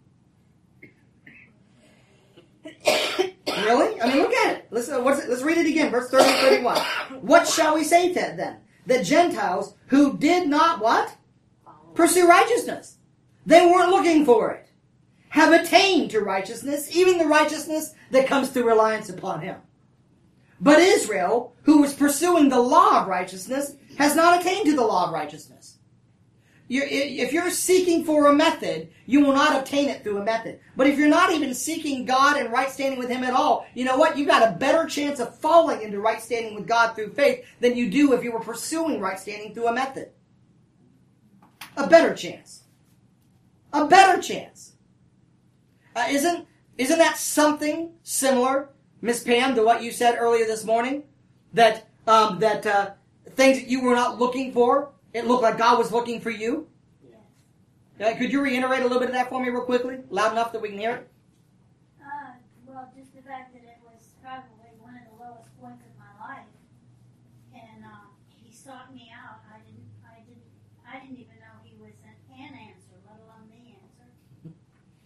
Really? I mean, look at it. Let's, uh, what's it? Let's read it again, verse thirty and thirty-one. What shall we say to then? The Gentiles who did not what? Pursue righteousness. They weren't looking for it. Have attained to righteousness, even the righteousness that comes through reliance upon him. But Israel, who was pursuing the law of righteousness, has not attained to the law of righteousness. You're, if you're seeking for a method, you will not obtain it through a method. But if you're not even seeking God and right standing with him at all, you know what? You've got a better chance of falling into right standing with God through faith than you do if you were pursuing right standing through a method. A better chance. A better chance. Uh, isn't, isn't that something similar, Miss Pam, to what you said earlier this morning? That, um, that uh, things that you were not looking for, it looked like God was looking for you? Yes. Uh, could you reiterate a little bit of that for me real quickly? Loud enough that we can hear it? Uh, well, just the fact that it was probably one of the lowest points of my life. And uh, he sought me out. I didn't, I didn't, I didn't even know he was an, an answer, let alone the answer.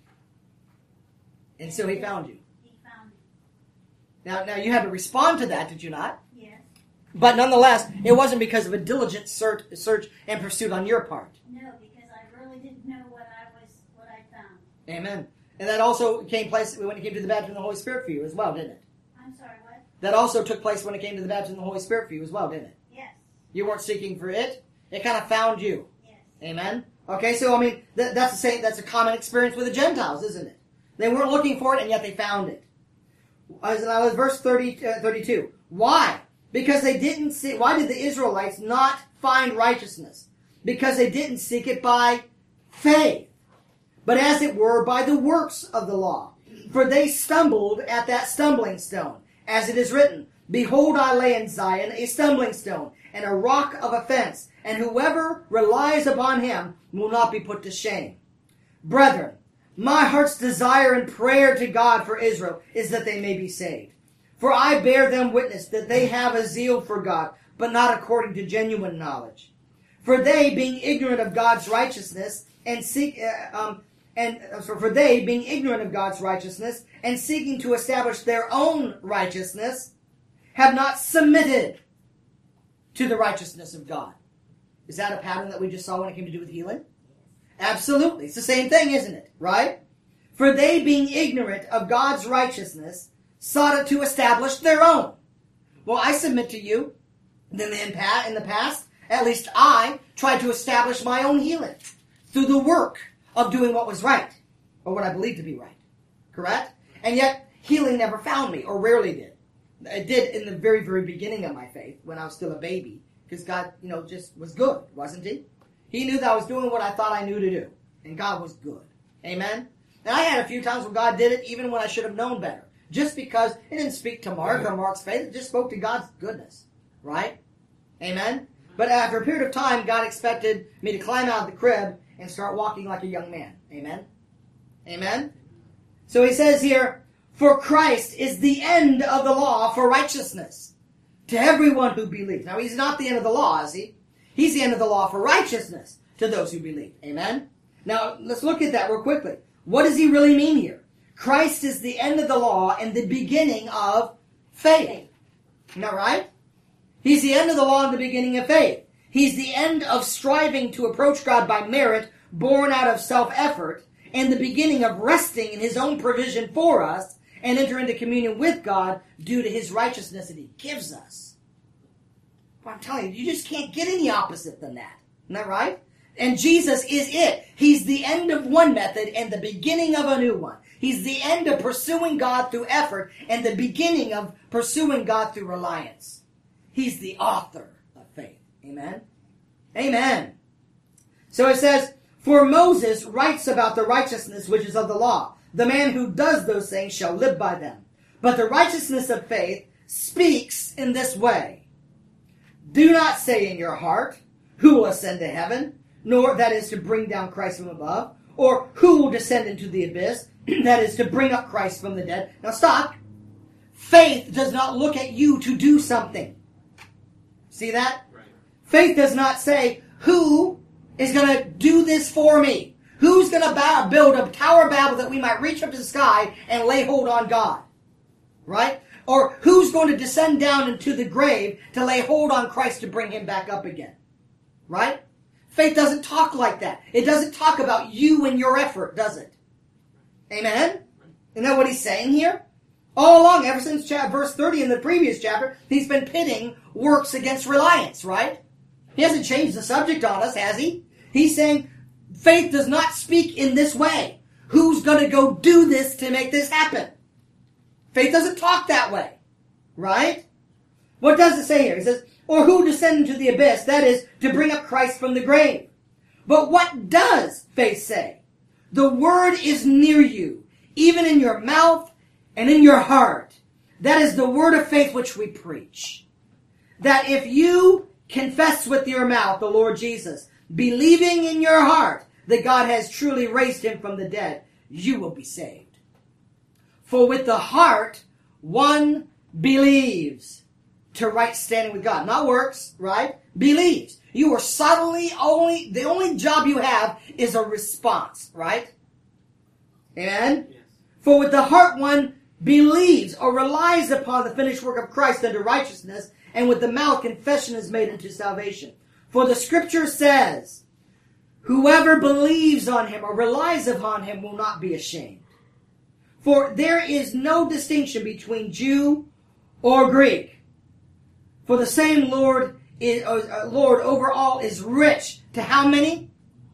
And so he found you. He found me. Now, now you had to respond to that, did you not? Yes. But nonetheless, it wasn't because of a diligent search, search and pursuit on your part. No, because I really didn't know what I was, what I found. Amen. And that also came place when it came to the baptism of the Holy Spirit for you as well, didn't it? I'm sorry, what? That also took place when it came to the baptism of the Holy Spirit for you as well, didn't it? Yes. You weren't seeking for it. It kind of found you. Yes. Amen. Okay, so I mean, that, that's the same. That's a common experience with the Gentiles, isn't it? They weren't looking for it, and yet they found it. As now, verse thirty, uh, thirty-two. Why? Because they didn't see. Why did the Israelites not find righteousness? Because they didn't seek it by faith, but as it were by the works of the law. For they stumbled at that stumbling stone, as it is written, "Behold, I lay in Zion a stumbling stone, and a rock of offense, and whoever relies upon him will not be put to shame." Brethren, my heart's desire and prayer to God for Israel is that they may be saved. For I bear them witness that they have a zeal for God, but not according to genuine knowledge. For they, being ignorant of God's righteousness, and seek, uh, um, and uh, for they, being ignorant of God's righteousness, and seeking to establish their own righteousness, have not submitted to the righteousness of God. Is that a pattern that we just saw when it came to do with healing? Absolutely. It's the same thing, isn't it? Right? For they, being ignorant of God's righteousness, sought it to establish their own. Well, I submit to you, then in the past, at least I tried to establish my own healing through the work of doing what was right, or what I believed to be right. Correct? And yet, healing never found me, or rarely did. It did in the very, very beginning of my faith, when I was still a baby, because God, you know, just was good, wasn't he? He knew that I was doing what I thought I knew to do. And God was good. Amen? And I had a few times when God did it even when I should have known better. Just because it didn't speak to Mark or Mark's faith. It just spoke to God's goodness. Right? Amen? But after a period of time, God expected me to climb out of the crib and start walking like a young man. Amen? Amen? So he says here, "For Christ is the end of the law for righteousness to everyone who believes." Now he's not the end of the law, is he? He's the end of the law for righteousness to those who believe. Amen? Now, let's look at that real quickly. What does he really mean here? Christ is the end of the law and the beginning of faith. Isn't that right? He's the end of the law and the beginning of faith. He's the end of striving to approach God by merit, born out of self-effort, and the beginning of resting in his own provision for us and enter into communion with God due to his righteousness that he gives us. I'm telling you, you just can't get any opposite than that. Isn't that right? And Jesus is it. He's the end of one method and the beginning of a new one. He's the end of pursuing God through effort and the beginning of pursuing God through reliance. He's the author of faith. Amen? Amen. So it says, for Moses writes about the righteousness which is of the law. The man who does those things shall live by them. But the righteousness of faith speaks in this way. Do not say in your heart, who will ascend to heaven, nor that is to bring down Christ from above, or who will descend into the abyss, that is to bring up Christ from the dead. Now stop. Faith does not look at you to do something. See that? Right. Faith does not say, who is going to do this for me? Who's going to build a Tower of Babel that we might reach up to the sky and lay hold on God? Right? Or who's going to descend down into the grave to lay hold on Christ to bring him back up again? Right? Faith doesn't talk like that. It doesn't talk about you and your effort, does it? Amen? Isn't that what he's saying here? All along, ever since chapter, verse thirty in the previous chapter, he's been pitting works against reliance, right? He hasn't changed the subject on us, has he? He's saying faith does not speak in this way. Who's going to go do this to make this happen? Faith doesn't talk that way, right? What does it say here? It says, or who descended into the abyss, that is, to bring up Christ from the grave. But what does faith say? The word is near you, even in your mouth and in your heart. That is the word of faith which we preach. That if you confess with your mouth the Lord Jesus, believing in your heart that God has truly raised him from the dead, you will be saved. For with the heart one believes to right standing with God. Not works, right? Believes. You are subtly only, the only job you have is a response, right? Amen? Yes. For with the heart one believes or relies upon the finished work of Christ unto righteousness, and with the mouth confession is made unto salvation. For the scripture says, whoever believes on him or relies upon him will not be ashamed. For there is no distinction between Jew or Greek. For the same Lord is, uh, Lord over all is rich to how many?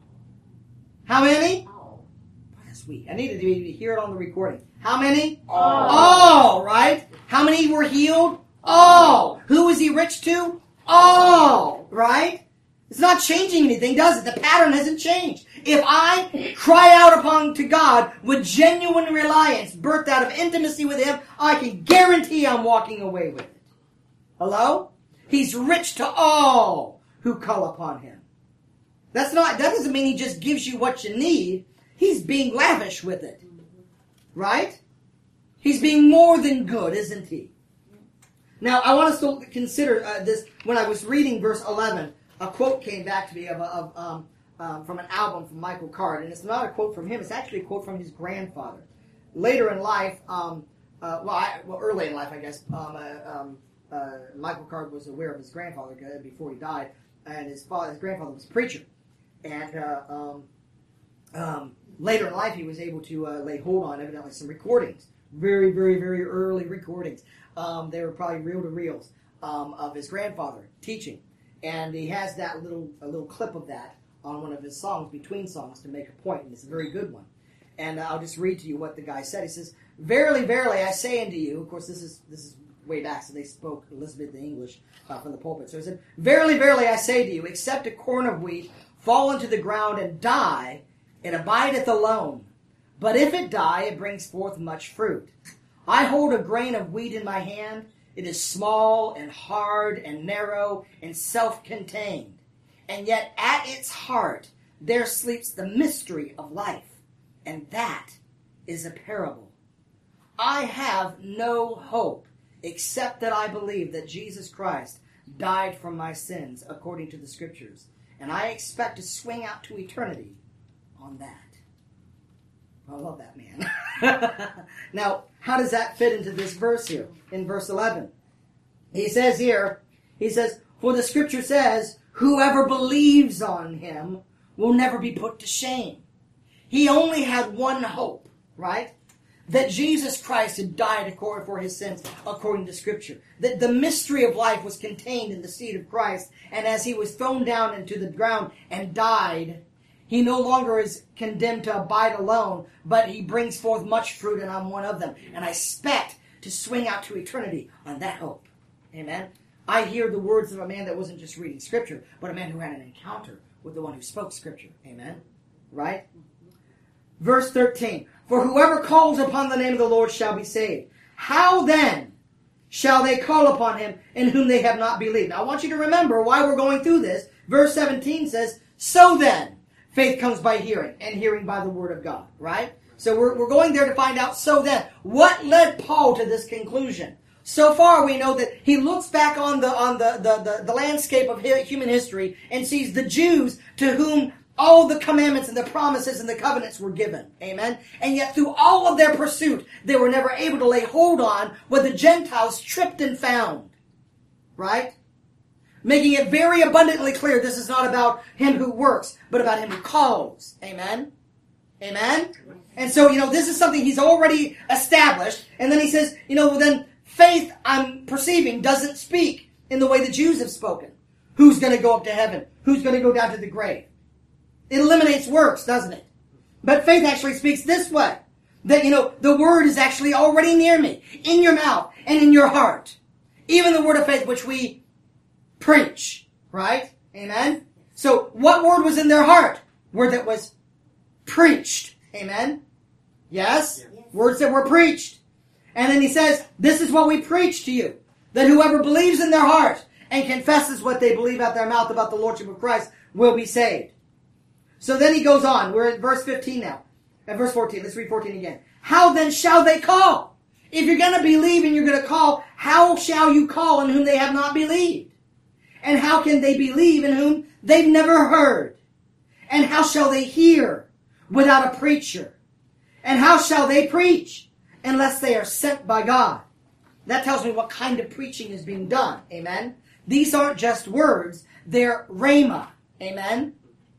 How many? All. That's weak. I needed to hear it on the recording. How many? All. All, right? How many were healed? All. Who is he rich to? All, right? It's not changing anything, does it? The pattern hasn't changed. If I cry out upon to God with genuine reliance, birthed out of intimacy with him, I can guarantee I'm walking away with it. Hello? He's rich to all who call upon him. That's not, that doesn't mean he just gives you what you need. He's being lavish with it. Right? He's being more than good, isn't he? Now, I want us to consider uh, this. When I was reading verse eleven, a quote came back to me of, of um, um, from an album from Michael Card. And it's not a quote from him. It's actually a quote from his grandfather. Later in life, um, uh, well, I, well, early in life, I guess, um, uh, um, uh, Michael Card was aware of his grandfather before he died. And his father, his grandfather was a preacher. And uh, um, um, later in life, he was able to uh, lay hold on, evidently, some recordings. Very, very, very early recordings. Um, they were probably reel-to-reels um, of his grandfather teaching. And he has that little a little clip of that on one of his songs, between songs, to make a point, and it's a very good one. And uh, I'll just read to you what the guy said. He says, "Verily, verily, I say unto you," of course, this is this is way back, so they spoke Elizabethan English uh, from the pulpit. So he said, "Verily, verily, I say to you, except a corn of wheat fall into the ground and die, it abideth alone. But if it die, it brings forth much fruit. I hold a grain of wheat in my hand. It is small and hard and narrow and self-contained. And yet at its heart there sleeps the mystery of life. And that is a parable. I have no hope except that I believe that Jesus Christ died for my sins according to the Scriptures. And I expect to swing out to eternity on that." I love that man. Now, how does that fit into this verse here? In verse eleven. He says here, he says, "For the scripture says, whoever believes on him will never be put to shame." He only had one hope, right? that Jesus Christ had died according for his sins, according to Scripture. That the mystery of life was contained in the seed of Christ, and as he was thrown down into the ground and died, he no longer is condemned to abide alone, but he brings forth much fruit, and I'm one of them. And I expect to swing out to eternity on that hope. Amen? I hear the words of a man that wasn't just reading Scripture, but a man who had an encounter with the one who spoke Scripture. Amen? Right? Verse thirteen. For whoever calls upon the name of the Lord shall be saved. How then shall they call upon him in whom they have not believed? Now I want you to remember why we're going through this. Verse seventeen says, so then, faith comes by hearing, and hearing by the word of God. Right? So we're, we're going there to find out, so then, what led Paul to this conclusion? So far we know that he looks back on the on the, the, the, the landscape of human history and sees the Jews to whom all the commandments and the promises and the covenants were given. Amen? And yet through all of their pursuit, they were never able to lay hold on what the Gentiles tripped and found. Right? Making it very abundantly clear this is not about him who works, but about him who calls. Amen? Amen? And so, you know, this is something he's already established. And then he says, you know, well then faith, I'm perceiving, doesn't speak in the way the Jews have spoken. Who's going to go up to heaven? Who's going to go down to the grave? It eliminates works, doesn't it? But faith actually speaks this way. That, you know, the word is actually already near me, in your mouth and in your heart. Even the word of faith which we preach. Right? Amen? So, what word was in their heart? Word that was preached. Amen? Yes? Yes. Words that were preached. And then he says, this is what we preach to you. That whoever believes in their heart and confesses what they believe out their mouth about the Lordship of Christ will be saved. So then he goes on. We're at verse fifteen now. At verse fourteen. Let's read fourteen again. How then shall they call? If you're going to believe and you're going to call, how shall you call in whom they have not believed? And how can they believe in whom they've never heard? And how shall they hear without a preacher? And how shall they preach unless they are sent by God? That tells me what kind of preaching is being done. Amen? These aren't just words. They're rhema. Amen?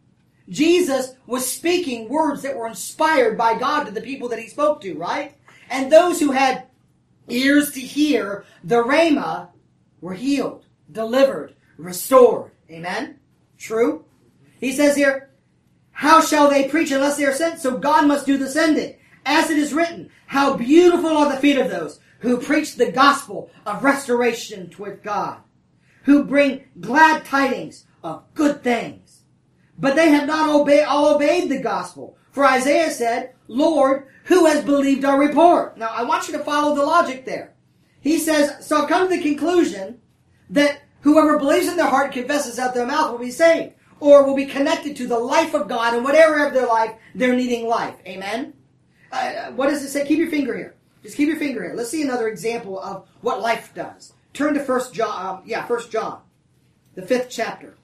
Jesus was speaking words that were inspired by God to the people that he spoke to, right? And those who had ears to hear the rhema were healed, delivered, restored. Amen? True? He says here, how shall they preach unless they are sent? So God must do the sending. As it is written, how beautiful are the feet of those who preach the gospel of restoration with God, who bring glad tidings of good things. But they have not obey, all obeyed the gospel. For Isaiah said, Lord, who has believed our report? Now, I want you to follow the logic there. He says, so I've come to the conclusion that whoever believes in their heart and confesses out their mouth will be saved, or will be connected to the life of God in whatever area of their life they're needing life. Amen? Uh, what does it say? Keep your finger here. Just keep your finger here. Let's see another example of what life does. Turn to First John. Um, yeah, First John, the fifth chapter.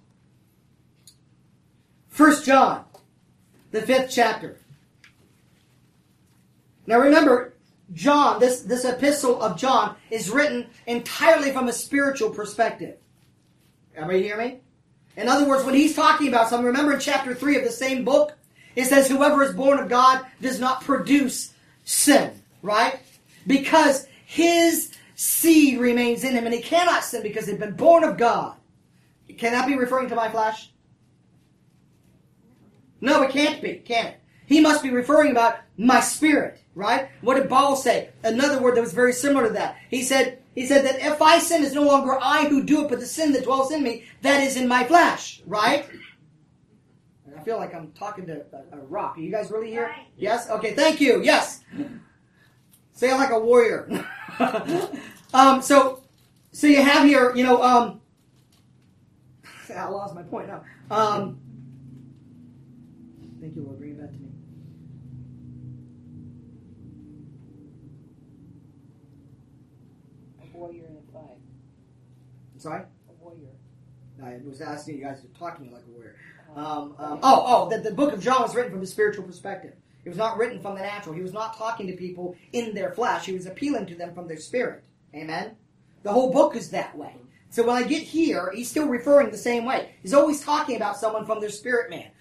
First John, the fifth chapter. Now remember, John, this, this epistle of John is written entirely from a spiritual perspective. Everybody hear me? In other words, when he's talking about something, remember in chapter three of the same book, it says, whoever is born of God does not produce sin, right? Because his seed remains in him, and he cannot sin because they've been born of God. Can that be referring to my flesh? No, it can't be, can it? He must be referring about my spirit, right? What did Paul say? Another word that was very similar to that. He said, he said that if I sin, it's no longer I who do it, but the sin that dwells in me, that is in my flesh, right? And I feel like I'm talking to a, a rock. Are you guys really here? Right. Yes? Okay, thank you. Yes. Say it like a warrior. um, so, so you have here, you know, um, I lost my point now. Um, Thank you, Lord. Bring it back to me. A warrior in a fight. I'm sorry? A warrior. I was asking you guys to talk to me like a warrior. Um, um, oh, oh, that the book of John was written from a spiritual perspective. It was not written from the natural. He was not talking to people in their flesh. He was appealing to them from their spirit. Amen? The whole book is that way. So when I get here, he's still referring the same way. He's always talking about someone from their spirit man.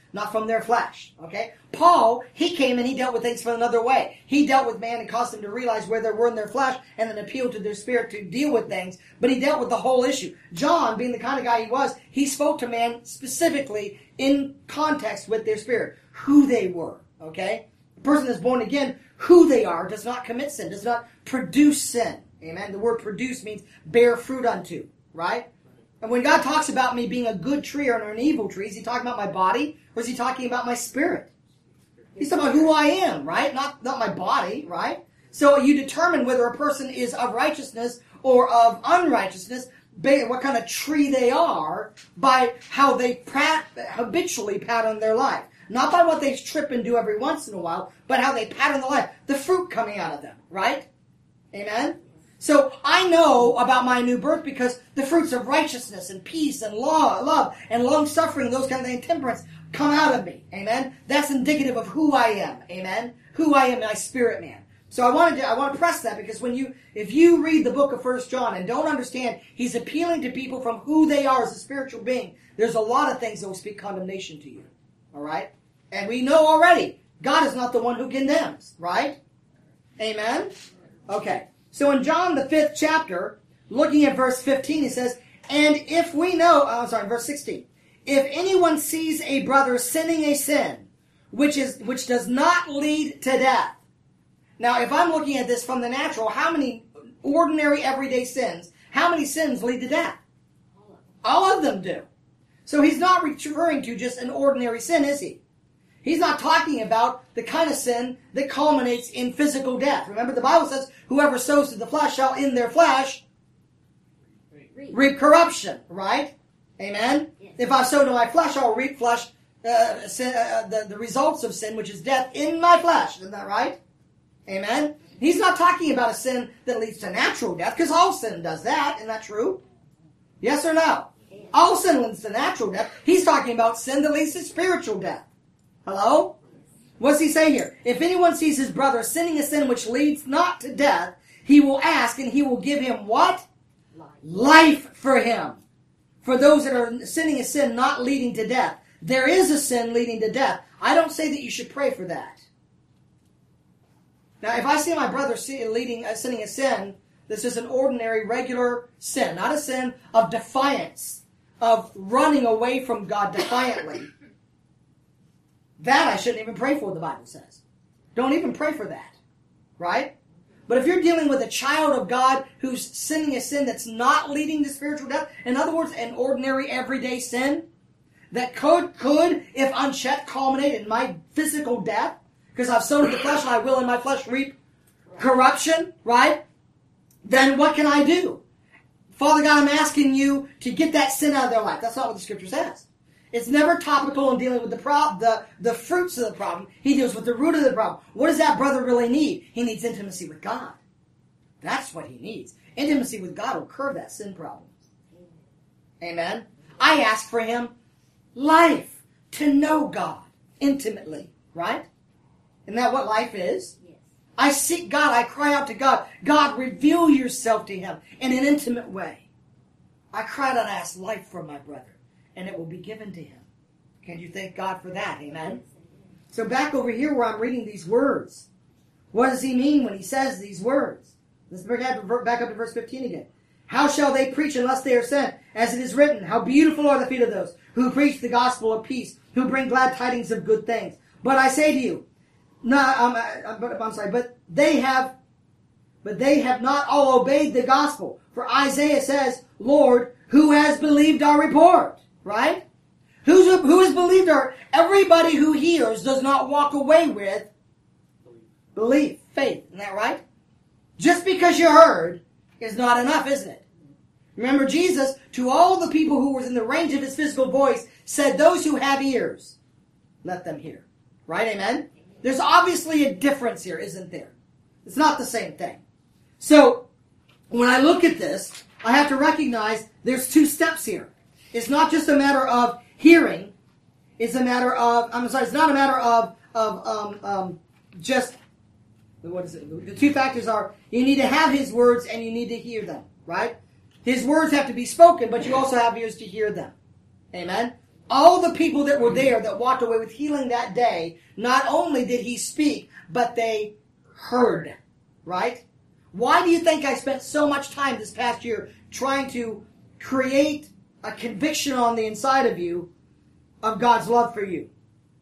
not from their flesh. Okay? Paul, he came and he dealt with things from another way. He dealt with man and caused them to realize where they were in their flesh and then appealed to their spirit to deal with things. But he dealt with the whole issue. John, being the kind of guy he was, he spoke to man specifically in context with their spirit. Who they were. Okay? The person that's born again, who they are, does not commit sin, does not produce sin. Amen? The word produce means bear fruit unto. Right? And when God talks about me being a good tree or an evil tree, is he talking about my body or is he talking about my spirit? He's talking about who I am, right? Not, not my body, right? So you determine whether a person is of righteousness or of unrighteousness, what kind of tree they are, by how they pat, habitually pattern their life. Not by what they trip and do every once in a while, but how they pattern their life. The fruit coming out of them, right? Amen? So I know about my new birth because the fruits of righteousness and peace and law, love and long-suffering, those kind of things, temperance, come out of me. Amen? That's indicative of who I am. Amen? Who I am, my spirit man. So I wanted to, I want to press that because when you, if you read the book of First John and don't understand, he's appealing to people from who they are as a spiritual being. There's a lot of things that will speak condemnation to you. All right? And we know already, God is not the one who condemns. Right? Amen? Okay. So in John, the fifth chapter, looking at verse fifteen, he says, and if we know, oh, I'm sorry, verse sixteen, if anyone sees a brother sinning a sin, which is which does not lead to death. Now, if I'm looking at this from the natural, how many ordinary everyday sins, how many sins lead to death? All of them do. So he's not referring to just an ordinary sin, is he? He's not talking about the kind of sin that culminates in physical death. Remember, the Bible says, whoever sows to the flesh shall in their flesh reap corruption, right? Amen? Yes. If I sow to my flesh, I'll reap flesh, uh, sin, uh, the, the results of sin, which is death in my flesh. Isn't that right? Amen? He's not talking about a sin that leads to natural death, because all sin does that. Isn't that true? Yes or no? Yes. All sin leads to natural death. He's talking about sin that leads to spiritual death. Hello? What's he say here? If anyone sees his brother sinning a sin which leads not to death, he will ask and he will give him what? Life, Life for him. For those that are sinning a sin not leading to death. There is a sin leading to death. I don't say that you should pray for that. Now, if I see my brother leading, uh, sinning a sin, this is an ordinary, regular sin. Not a sin of defiance, of running away from God defiantly. That I shouldn't even pray for, the Bible says. Don't even pray for that. Right? But if you're dealing with a child of God who's sinning a sin that's not leading to spiritual death, in other words, an ordinary, everyday sin, that could, could, if unchecked, culminate in my physical death, because I've sown to the flesh and I will in my flesh reap corruption, right? Then what can I do? Father God, I'm asking you to get that sin out of their life. That's not what the Scripture says. It's never topical in dealing with the prob- the, the fruits of the problem. He deals with the root of the problem. What does that brother really need? He needs intimacy with God. That's what he needs. Intimacy with God will curb that sin problem. Amen? I ask for him life, to know God intimately. Right? Isn't that what life is? Yes. I seek God. I cry out to God. God, reveal yourself to him in an intimate way. I cry out and ask life for my brother. And it will be given to him. Can you thank God for that? Amen? So back over here where I'm reading these words. What does he mean when he says these words? Let's back up to verse fifteen again. How shall they preach unless they are sent? As it is written, how beautiful are the feet of those who preach the gospel of peace, who bring glad tidings of good things. But I say to you, no, um, I'm, I'm sorry, but they have, but they have not all obeyed the gospel. For Isaiah says, Lord, who has believed our report? Right? Who's, who has believed her? Everybody who hears does not walk away with belief, faith. Isn't that right? Just because you heard is not enough, isn't it? Remember, Jesus, to all the people who were in the range of his physical voice, said, those who have ears, let them hear. Right? Amen? There's obviously a difference here, isn't there? It's not the same thing. So, when I look at this, I have to recognize there's two steps here. It's not just a matter of hearing. It's a matter of, I'm sorry, it's not a matter of, of um, um, just, what is it? The two factors are, you need to have his words and you need to hear them, right? His words have to be spoken, but you also have ears to hear them. Amen? All the people that were there that walked away with healing that day, not only did he speak, but they heard. Right? Why do you think I spent so much time this past year trying to create a conviction on the inside of you of God's love for you?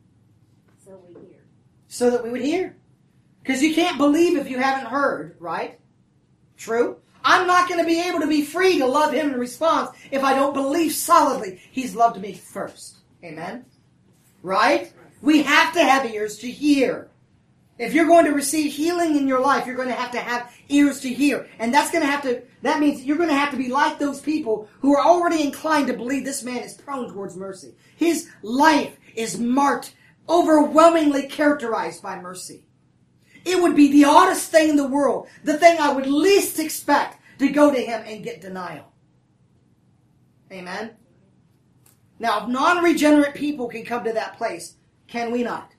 So we hear. So that we would hear. Because you can't believe if you haven't heard, right? True? I'm not going to be able to be free to love him in response if I don't believe solidly he's loved me first. Amen? Right? We have to have ears to hear. If you're going to receive healing in your life, you're going to have to have ears to hear. And that's going to have to, that means you're going to have to be like those people who are already inclined to believe this man is prone towards mercy. His life is marked, overwhelmingly characterized by mercy. It would be the oddest thing in the world, the thing I would least expect, to go to him and get denial. Amen? Now, if non-regenerate people can come to that place, can we not?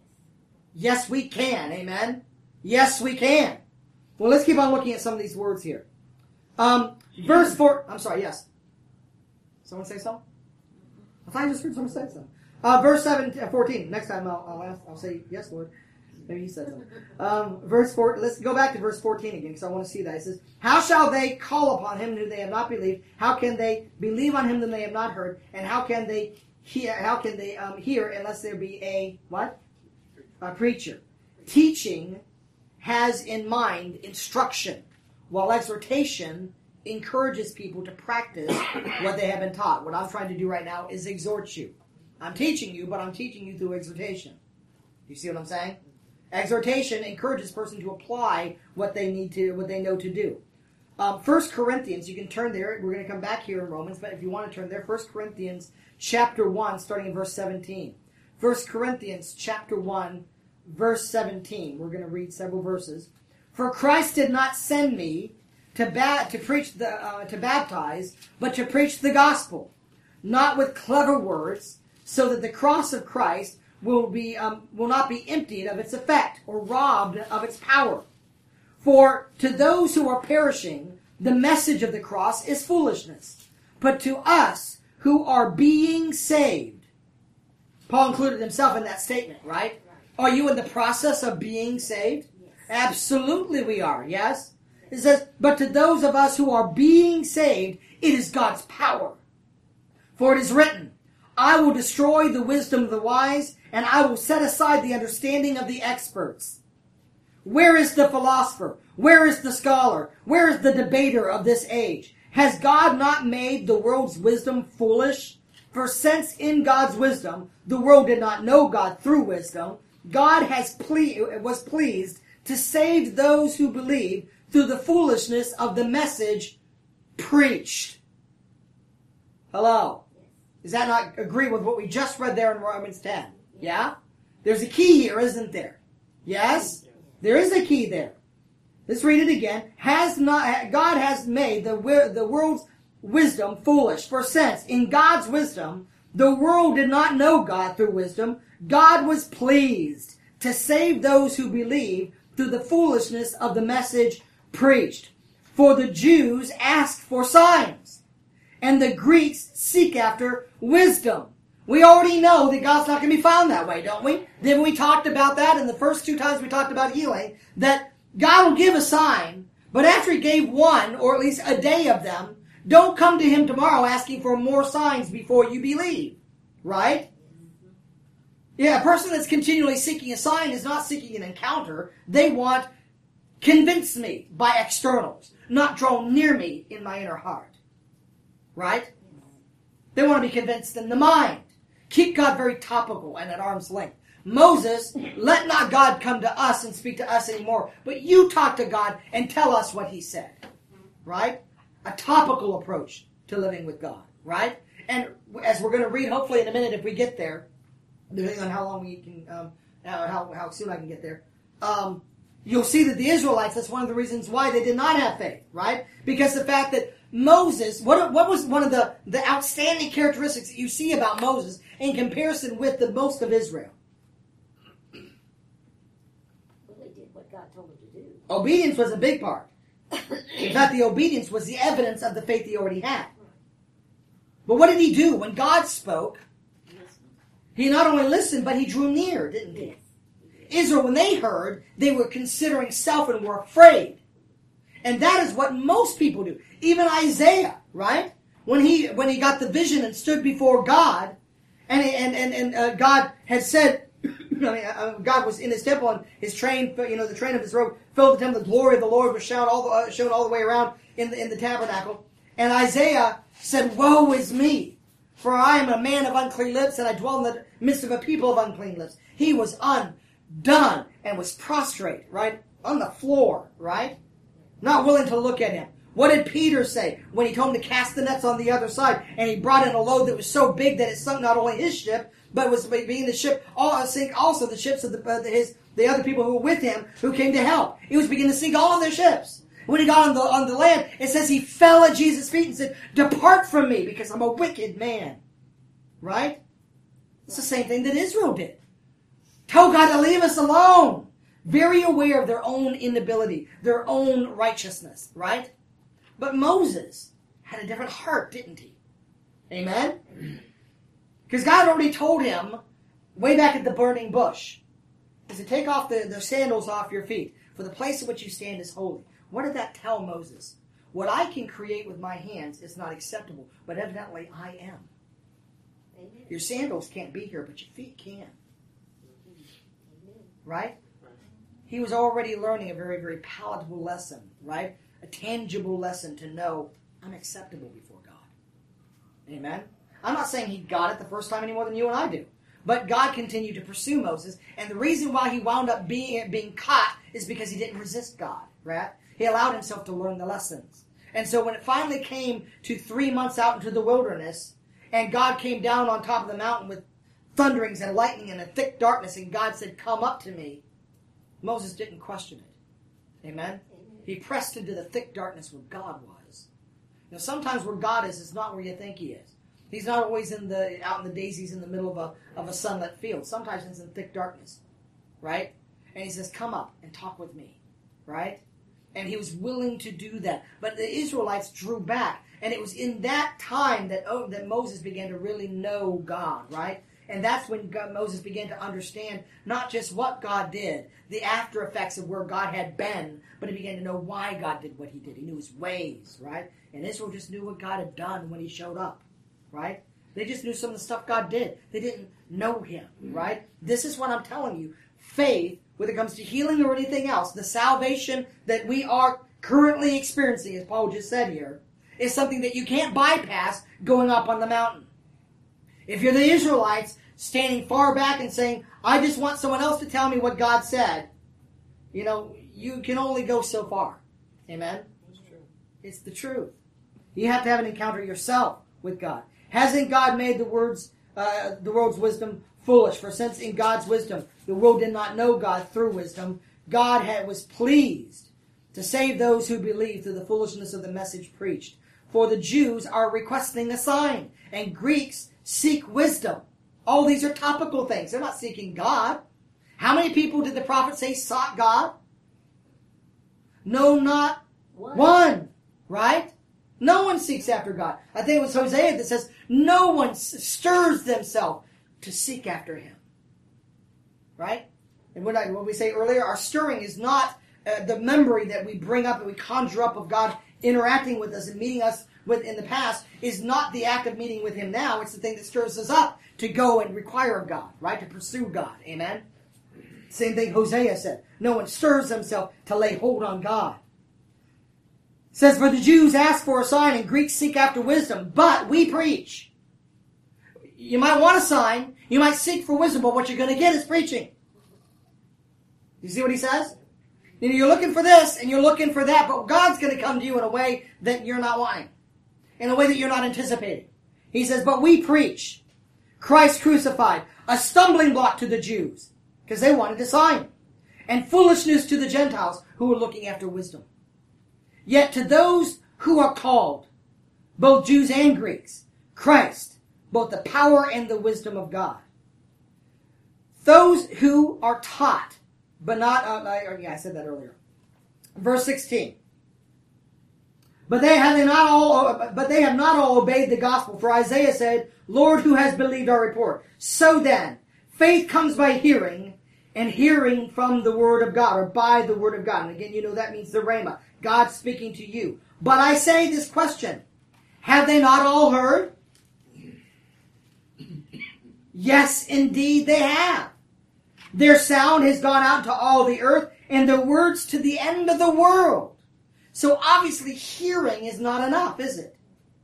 Yes, we can. Amen? Yes, we can. Well, let's keep on looking at some of these words here. Um, verse four. I'm sorry, yes. Someone say something? I thought I just heard someone say something. Uh, verse seven, uh, fourteen. Next time I'll, I'll, ask, I'll say, yes, Lord. Maybe he said something. Um, verse four. Let's go back to verse fourteen again, because I want to see that. It says, how shall they call upon him whom they have not believed? How can they believe on him whom they have not heard? And how can they hear, how can they um, hear unless there be a, what? A preacher. Teaching has in mind instruction, while exhortation encourages people to practice what they have been taught. What I'm trying to do right now is exhort you. I'm teaching you, but I'm teaching you through exhortation. You see what I'm saying? Exhortation encourages a person to apply what they need to, what they know to do. Um, First Corinthians, you can turn there. We're going to come back here in Romans, but if you want to turn there, First Corinthians chapter one, starting in verse seventeen. First Corinthians chapter one, verse seventeen. We're going to read several verses. For Christ did not send me to ba- to preach the uh, to baptize, but to preach the gospel, not with clever words, so that the cross of Christ will be um, will not be emptied of its effect or robbed of its power. For to those who are perishing, the message of the cross is foolishness, but to us who are being saved. Paul included himself in that statement, right? Are you in the process of being saved? Yes. Absolutely we are, yes? It says, but to those of us who are being saved, it is God's power. For it is written, I will destroy the wisdom of the wise, and I will set aside the understanding of the experts. Where is the philosopher? Where is the scholar? Where is the debater of this age? Has God not made the world's wisdom foolish? For since in God's wisdom, the world did not know God through wisdom, God has ple- was pleased to save those who believe through the foolishness of the message preached. Hello? Does that not agree with what we just read there in Romans ten? Yeah? There's a key here, isn't there? Yes? There is a key there. Let's read it again. Has not God has made the, the world's wisdom foolish. For since in God's wisdom, the world did not know God through wisdom, God was pleased to save those who believe through the foolishness of the message preached. For the Jews ask for signs, and the Greeks seek after wisdom. We already know that God's not going to be found that way, don't we? Then we talked about that in the first two times we talked about healing, that God will give a sign, but after he gave one, or at least a day of them, don't come to him tomorrow asking for more signs before you believe. Right? Yeah, a person that's continually seeking a sign is not seeking an encounter. They want, convince me by externals, not draw near me in my inner heart. Right? They want to be convinced in the mind. Keep God very topical and at arm's length. Moses, let not God come to us and speak to us anymore, but you talk to God and tell us what he said. Right? A topical approach to living with God. Right? And as we're going to read, hopefully in a minute if we get there, depending on how long we can, um, how, how soon I can get there, um, you'll see that the Israelites, that's one of the reasons why they did not have faith, right? Because the fact that Moses, what, what was one of the, the outstanding characteristics that you see about Moses in comparison with the most of Israel? Well, they did what God told them to do. Obedience was a big part. In fact, the obedience was the evidence of the faith he already had. But what did he do? When God spoke, He not only listened, but he drew near, didn't he? Israel, when they heard, they were considering self and were afraid. And that is what most people do. Even Isaiah, right? When he when he got the vision and stood before God, and and and, and uh, God had said, I mean, uh, God was in his temple, and his train, you know, the train of his robe filled the temple. The glory of the Lord was shown all the, uh, shown all the way around in the in the tabernacle. And Isaiah said, "Woe is me, for I am a man of unclean lips, and I dwell in the midst of a people of unclean lips." He was undone and was prostrate, right, on the floor, right, not willing to look at him. What did Peter say when he told him to cast the nets on the other side? And he brought in a load that was so big that it sunk not only his ship, but was being the ship, all sink also the ships of the, uh, his the other people who were with him who came to help. It was beginning to sink all of their ships. When he got on the on the land, it says he fell at Jesus' feet and said, "Depart from me, because I'm a wicked man." Right? It's the same thing that Israel did. Tell God to leave us alone. Very aware of their own inability, their own righteousness. Right? But Moses had a different heart, didn't he? Amen? Because God already told him, way back at the burning bush, is to take off the, the sandals off your feet, for the place in which you stand is holy. What did that tell Moses? What I can create with my hands is not acceptable, but evidently I am. Amen. Your sandals can't be here, but your feet can. Right? He was already learning a very, very palatable lesson, right? A tangible lesson to know I'm acceptable before God. Amen? I'm not saying he got it the first time any more than you and I do. But God continued to pursue Moses, and the reason why he wound up being, being caught is because he didn't resist God, right? He allowed himself to learn the lessons. And so when it finally came to three months out into the wilderness, and God came down on top of the mountain with thunderings and lightning and a thick darkness, and God said, "Come up to me," Moses didn't question it. Amen? He pressed into the thick darkness where God was. Now, sometimes where God is is not where you think he is. He's not always in the out in the daisies in the middle of a of a sunlit field. Sometimes it's in thick darkness, right? And he says, "Come up and talk with me," right? And he was willing to do that. But the Israelites drew back, and it was in that time that oh, that Moses began to really know God, right? And that's when God, Moses began to understand not just what God did, the after effects of where God had been, but he began to know why God did what he did. He knew his ways, right? And Israel just knew what God had done when he showed up, right? They just knew some of the stuff God did. They didn't know him, right? This is what I'm telling you. Faith, whether it comes to healing or anything else, the salvation that we are currently experiencing, as Paul just said here, is something that you can't bypass going up on the mountain. If you're the Israelites standing far back and saying, "I just want someone else to tell me what God said," you know, you can only go so far. Amen? It's true. It's the truth. You have to have an encounter yourself with God. Hasn't God made the words, uh, the world's wisdom foolish? For since in God's wisdom the world did not know God through wisdom, God had, was pleased to save those who believe through the foolishness of the message preached. For the Jews are requesting a sign, and Greeks seek wisdom. All these are topical things. They're not seeking God. How many people did the prophet say sought God? No, not one. one. Right? No one seeks after God. I think it was Hosea that says, no one stirs themselves to seek after him. Right? And what, I, what we say earlier, our stirring is not uh, the memory that we bring up and we conjure up of God interacting with us and meeting us with in the past is not the act of meeting with him now. It's the thing that stirs us up to go and require of God, right? To pursue God. Amen? Same thing Hosea said. No one stirs himself to lay hold on God. It says, for the Jews ask for a sign and Greeks seek after wisdom, but we preach. You might want a sign. You might seek for wisdom, but what you're going to get is preaching. You see what he says? You know, you're looking for this and you're looking for that, but God's going to come to you in a way that you're not wanting. In a way that you're not anticipating. He says, but we preach Christ crucified, a stumbling block to the Jews, because they wanted a sign, and foolishness to the Gentiles who were looking after wisdom. Yet to those who are called, both Jews and Greeks, Christ, both the power and the wisdom of God. Those who are taught, but not, uh, I, yeah, I said that earlier. Verse sixteen. But they have they not all but they have not all obeyed the gospel. For Isaiah said, Lord, who has believed our report? So then, faith comes by hearing, and hearing from the word of God, or by the word of God. And again, you know that means the Rhema, God speaking to you. But I say this question, have they not all heard? Yes, indeed they have. Their sound has gone out to all the earth, and their words to the end of the world. So obviously hearing is not enough, is it?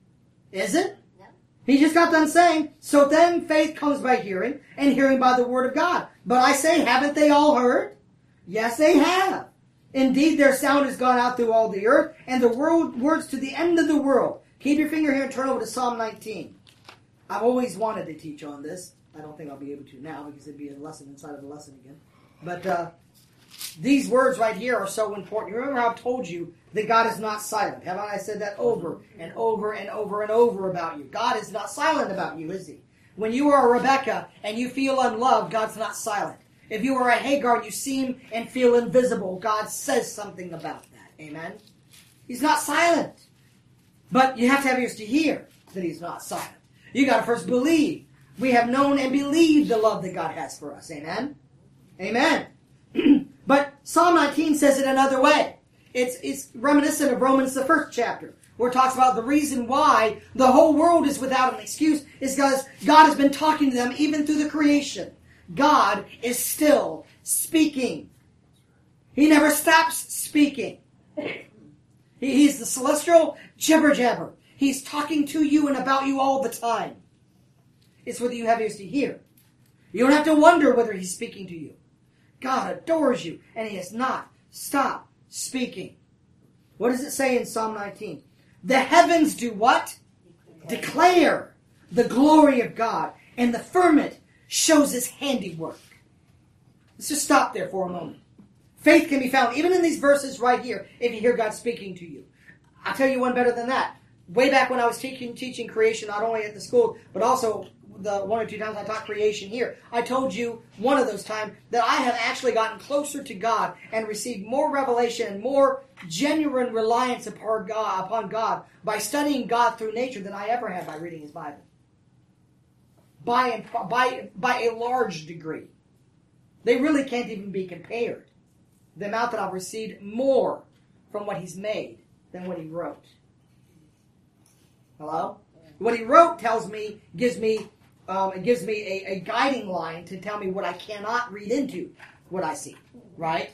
Is it? No. He just got done saying, so then faith comes by hearing, and hearing by the word of God. But I say, haven't they all heard? Yes, they have. Indeed, their sound has gone out through all the earth, and the world, words to the end of the world. Keep your finger here and turn over to Psalm nineteen. I've always wanted to teach on this. I don't think I'll be able to now because it'd be a lesson inside of a lesson again. But uh, these words right here are so important. You remember how I've told you that God is not silent. Haven't I said that over and over and over and over about you? God is not silent about you, is he? When you are a Rebecca and you feel unloved, God's not silent. If you are a Hagar and you seem and feel invisible, God says something about that. Amen? He's not silent. But you have to have ears to hear that he's not silent. You got to first believe. We have known and believed the love that God has for us. Amen? Amen. But Psalm nineteen says it another way. It's, it's reminiscent of Romans, the first chapter, where it talks about the reason why the whole world is without an excuse is because God has been talking to them even through the creation. God is still speaking. He never stops speaking. He, he's the celestial jibber jabber. He's talking to you and about you all the time. It's whether you have ears to hear. You don't have to wonder whether he's speaking to you. God adores you, and he has not stopped speaking. What does it say in Psalm nineteen? The heavens do what? Declare, Declare the glory of God, and the firmament shows his handiwork. Let's just stop there for a moment. Faith can be found even in these verses right here if you hear God speaking to you. I'll tell you one better than that. Way back when I was teaching, teaching creation, not only at the school, but also the one or two times I taught creation here, I told you one of those times that I have actually gotten closer to God and received more revelation and more genuine reliance upon God, upon God by studying God through nature than I ever had by reading his Bible. By, by, by a large degree. They really can't even be compared. The amount that I've received more from what he's made than what he wrote. Hello? What he wrote tells me, gives me, um, it gives me a, a guiding line to tell me what I cannot read into what I see. Right?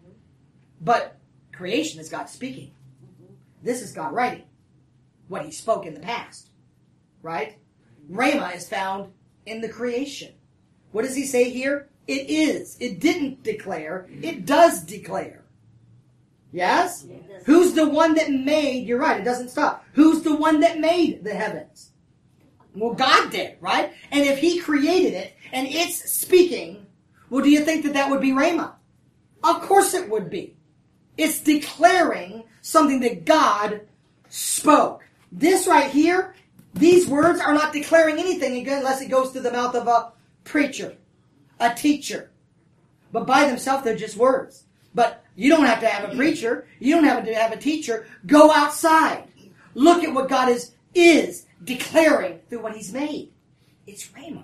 But creation is God speaking. This is God writing what he spoke in the past. Right? Rhema is found in the creation. What does he say here? It is. It didn't declare. It does declare. Yes? Who's the one that made, you're right, it doesn't stop. Who's the one that made the heavens? Well, God did, right? And if he created it, and it's speaking, well, do you think that that would be Rhema? Of course it would be. It's declaring something that God spoke. This right here, these words are not declaring anything again unless it goes through the mouth of a preacher, a teacher. But by themselves, they're just words. But you don't have to have a preacher. You don't have to have a teacher. Go outside. Look at what God is, is declaring through what he's made. It's Rhema.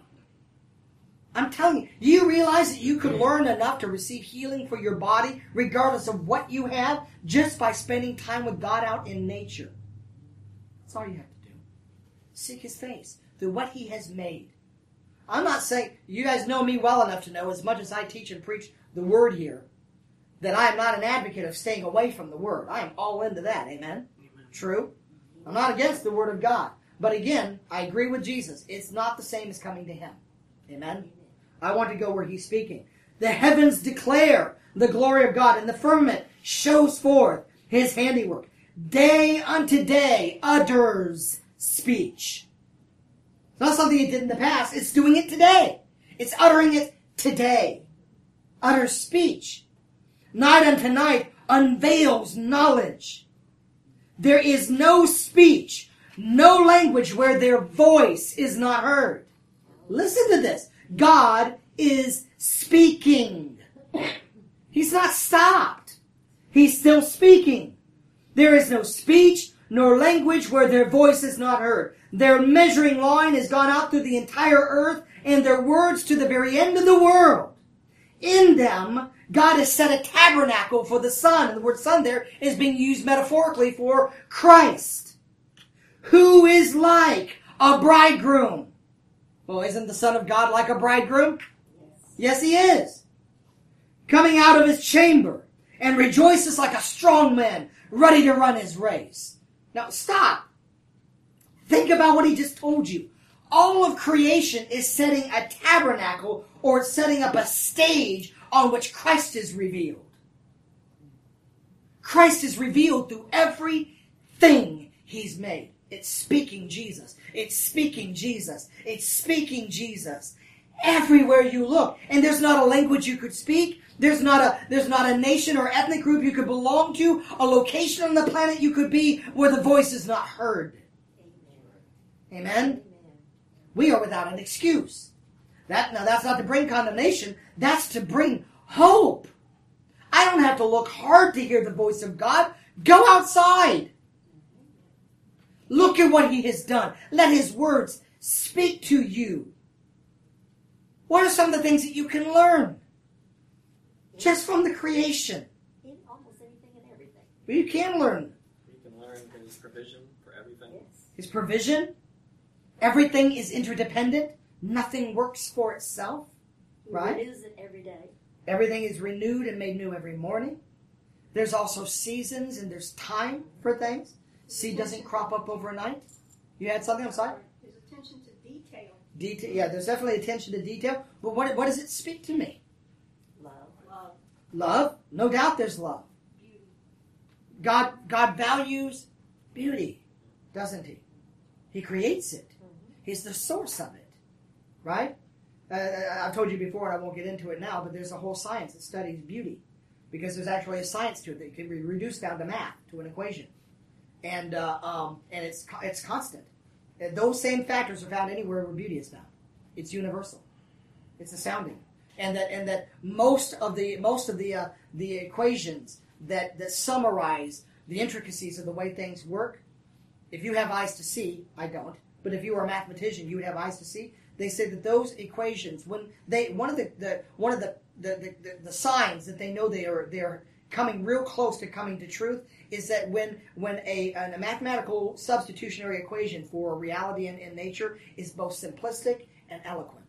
I'm telling you, do you realize that you could learn enough to receive healing for your body regardless of what you have just by spending time with God out in nature? That's all you have to do. Seek his face through what he has made. I'm not saying, you guys know me well enough to know, as much as I teach and preach the word here, that I am not an advocate of staying away from the word. I am all into that. Amen? Amen. True? I'm not against the word of God. But again, I agree with Jesus. It's not the same as coming to him. Amen? I want to go where he's speaking. The heavens declare the glory of God, and the firmament shows forth his handiwork. Day unto day utters speech. It's not something it did in the past. It's doing it today. It's uttering it today. Utters speech. Night unto night unveils knowledge. There is no speech, no language where their voice is not heard. Listen to this. God is speaking. He's not stopped. He's still speaking. There is no speech, nor language where their voice is not heard. Their measuring line has gone out through the entire earth, and their words to the very end of the world. In them, God has set a tabernacle for the Son, and the word Son there is being used metaphorically for Christ, who is like a bridegroom. Well, isn't the Son of God like a bridegroom? Yes, He is. Coming out of His chamber, and rejoices like a strong man, ready to run his race. Now, stop. Think about what He just told you. All of creation is setting a tabernacle, or it's setting up a stage on which Christ is revealed. Christ is revealed through everything He's made. It's speaking Jesus. It's speaking Jesus. It's speaking Jesus. Everywhere you look. And there's not a language you could speak. There's not a, there's not a nation or ethnic group you could belong to. A location on the planet you could be where the voice is not heard. Amen? Amen? We are without an excuse. That, now that's not to bring condemnation. That's to bring hope. I don't have to look hard to hear the voice of God. Go outside. Look at what He has done. Let His words speak to you. What are some of the things that you can learn? Just from the creation. In almost anything and everything. You can learn. You can learn His provision for everything. Yes. His provision. Everything is interdependent. Nothing works for itself. Right? He renews it every day. Everything is renewed and made new every morning. There's also seasons and there's time for things. Seed doesn't crop up overnight. You had something? I'm sorry? His attention to detail. Detail. Yeah, there's definitely attention to detail. But what, what does it speak to me? Love. Love. Love. No doubt there's love. Beauty. God, God values beauty, doesn't He? He creates it. He's the source of it. Right? Uh, I've told you before, and I won't get into it now, but there's a whole science that studies beauty. Because there's actually a science to it that can be reduced down to math, to an equation. And uh, um, and it's it's constant. And those same factors are found anywhere where beauty is found. It's universal. It's astounding. And that and that most of the most of the uh, the equations that, that summarize the intricacies of the way things work, if you have eyes to see, I don't, but if you were a mathematician, you would have eyes to see. They say that those equations, when they one of the, the one of the the, the the signs that they know they are they are coming real close to coming to truth is that when when a, a mathematical substitutionary equation for reality in, in nature is both simplistic and eloquent.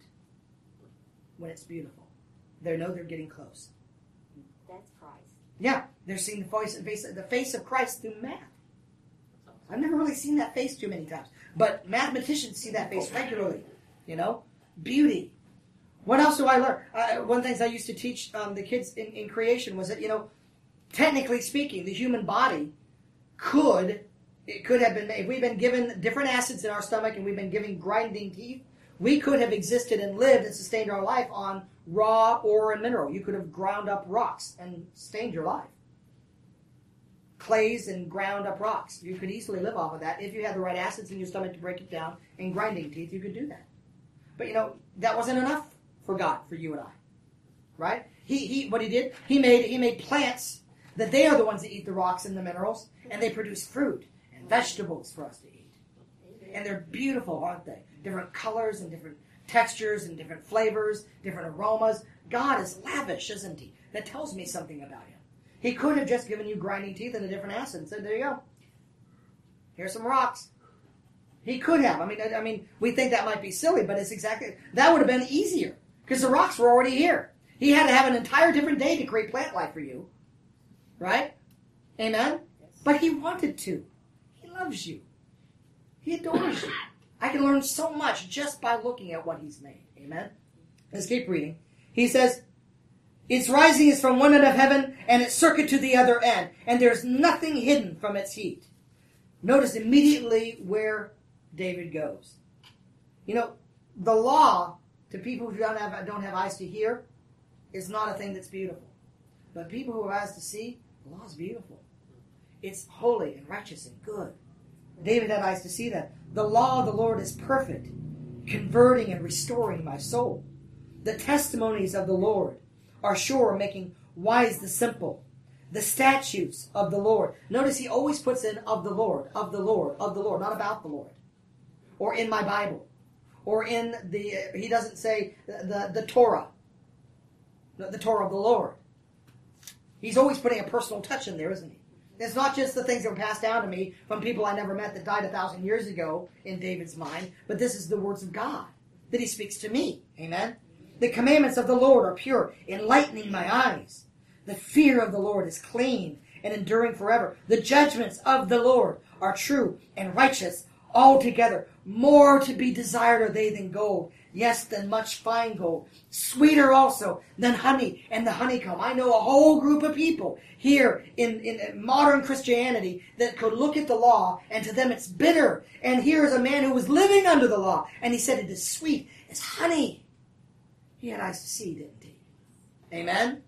When it's beautiful, they know they're getting close. That's Christ. Yeah, they're seeing the face, face the face of Christ through math. I've never really seen that face too many times, but mathematicians see that face regularly. You know, beauty. What else do I learn? Uh, one of the things I used to teach um, the kids in, in creation was that, you know, technically speaking, the human body could, it could have been, if we've been given different acids in our stomach and we've been given grinding teeth, we could have existed and lived and sustained our life on raw ore and mineral. You could have ground up rocks and sustained your life. Clays and ground up rocks. You could easily live off of that. If you had the right acids in your stomach to break it down, and grinding teeth, you could do that. But, you know, that wasn't enough for God, for you and I. Right? He, he, what he did, he made, he made plants that they are the ones that eat the rocks and the minerals, and they produce fruit and vegetables for us to eat. And they're beautiful, aren't they? Different colors and different textures and different flavors, different aromas. God is lavish, isn't He? That tells me something about Him. He could have just given you grinding teeth and a different acid and said, there you go. Here's some rocks. He could have. I mean, I, I mean, we think that might be silly, but it's exactly, that would have been easier because the rocks were already here. He had to have an entire different day to create plant life for you. Right? Amen? Yes. But He wanted to. He loves you. He adores you. I can learn so much just by looking at what He's made. Amen? Let's keep reading. He says, its rising is from one end of heaven, and its circuit to the other end, and there's nothing hidden from its heat. Notice immediately where David goes. You know, the law, to people who don't have, don't have eyes to hear, is not a thing that's beautiful. But people who have eyes to see, the law is beautiful. It's holy and righteous and good. David had eyes to see that. The law of the Lord is perfect, converting and restoring my soul. The testimonies of the Lord are sure, making wise the simple. the statutes of the Lord. Notice he always puts in of the Lord, of the Lord, of the Lord, not about the Lord. Or in my Bible. Or in the, he doesn't say the, the, the Torah. The, the Torah of the Lord. He's always putting a personal touch in there, isn't he? It's not just the things that were passed down to me from people I never met that died a thousand years ago in David's mind, but this is the words of God that he speaks to me. Amen? The commandments of the Lord are pure, enlightening my eyes. The fear of the Lord is clean and enduring forever. The judgments of the Lord are true and righteous altogether. More to be desired are they than gold, yes, than much fine gold. Sweeter also than honey and the honeycomb. I know a whole group of people here in, in modern Christianity that could look at the law and to them it's bitter. And here is a man who was living under the law and he said it is sweet as honey. He had eyes to see, didn't he? Amen?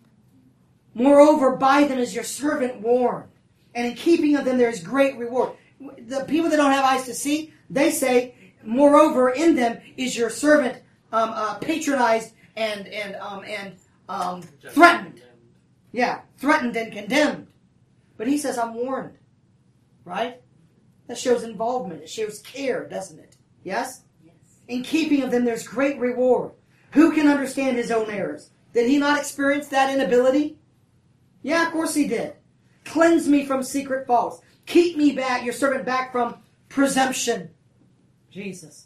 Moreover, by them is your servant warned, and in keeping of them there is great reward. The people that don't have eyes to see, they say, moreover, in them is your servant um, uh, patronized and and um, and um, threatened. Yeah, threatened and condemned. But he says, I'm warned. Right? That shows involvement. It shows care, doesn't it? Yes? Yes. In keeping of them there's great reward. Who can understand his own errors? Did he not experience that inability? Yeah, of course he did. Cleanse me from secret faults. Keep me back, your servant back from presumption. Jesus.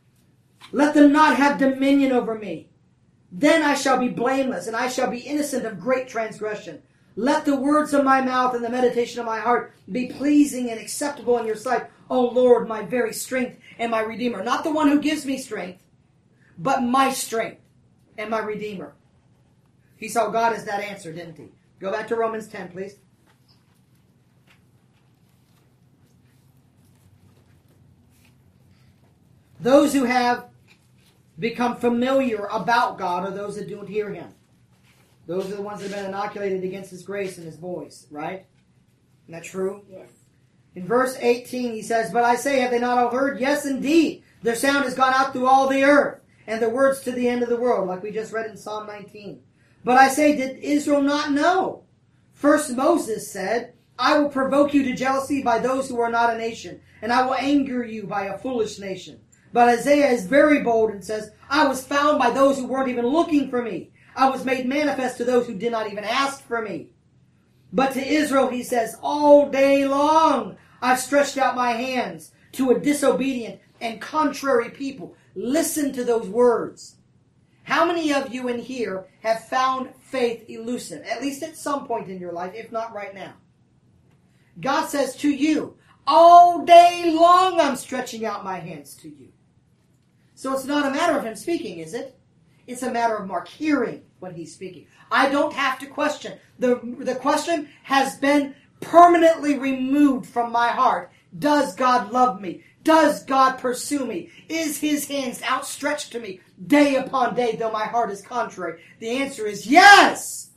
Let them not have dominion over me. Then I shall be blameless, and I shall be innocent of great transgression. Let the words of my mouth and the meditation of my heart be pleasing and acceptable in your sight, O Lord, my very strength and my Redeemer. Not the one who gives me strength, but my strength and my Redeemer. He saw God as that answer, didn't he? Go back to Romans ten, please. Those who have become familiar about God are those that don't hear him. Those are the ones that have been inoculated against his grace and his voice, right? Isn't that true? Yes. In verse eighteen, he says, But I say, have they not all heard? Yes, indeed. Their sound has gone out through all the earth, and their words to the end of the world, like we just read in Psalm nineteen. But I say, did Israel not know? First Moses said, I will provoke you to jealousy by those who are not a nation, and I will anger you by a foolish nation. But Isaiah is very bold and says, I was found by those who weren't even looking for me. I was made manifest to those who did not even ask for me. But to Israel he says, all day long I've stretched out my hands to a disobedient and contrary people. Listen to those words. How many of you in here have found faith elusive, at least at some point in your life, if not right now? God says to you, all day long I'm stretching out my hands to you. So it's not a matter of him speaking, is it? It's a matter of Mark hearing when he's speaking. I don't have to question. The, the question has been permanently removed from my heart. Does God love me? Does God pursue me? Is his hands outstretched to me day upon day, though my heart is contrary? The answer is yes.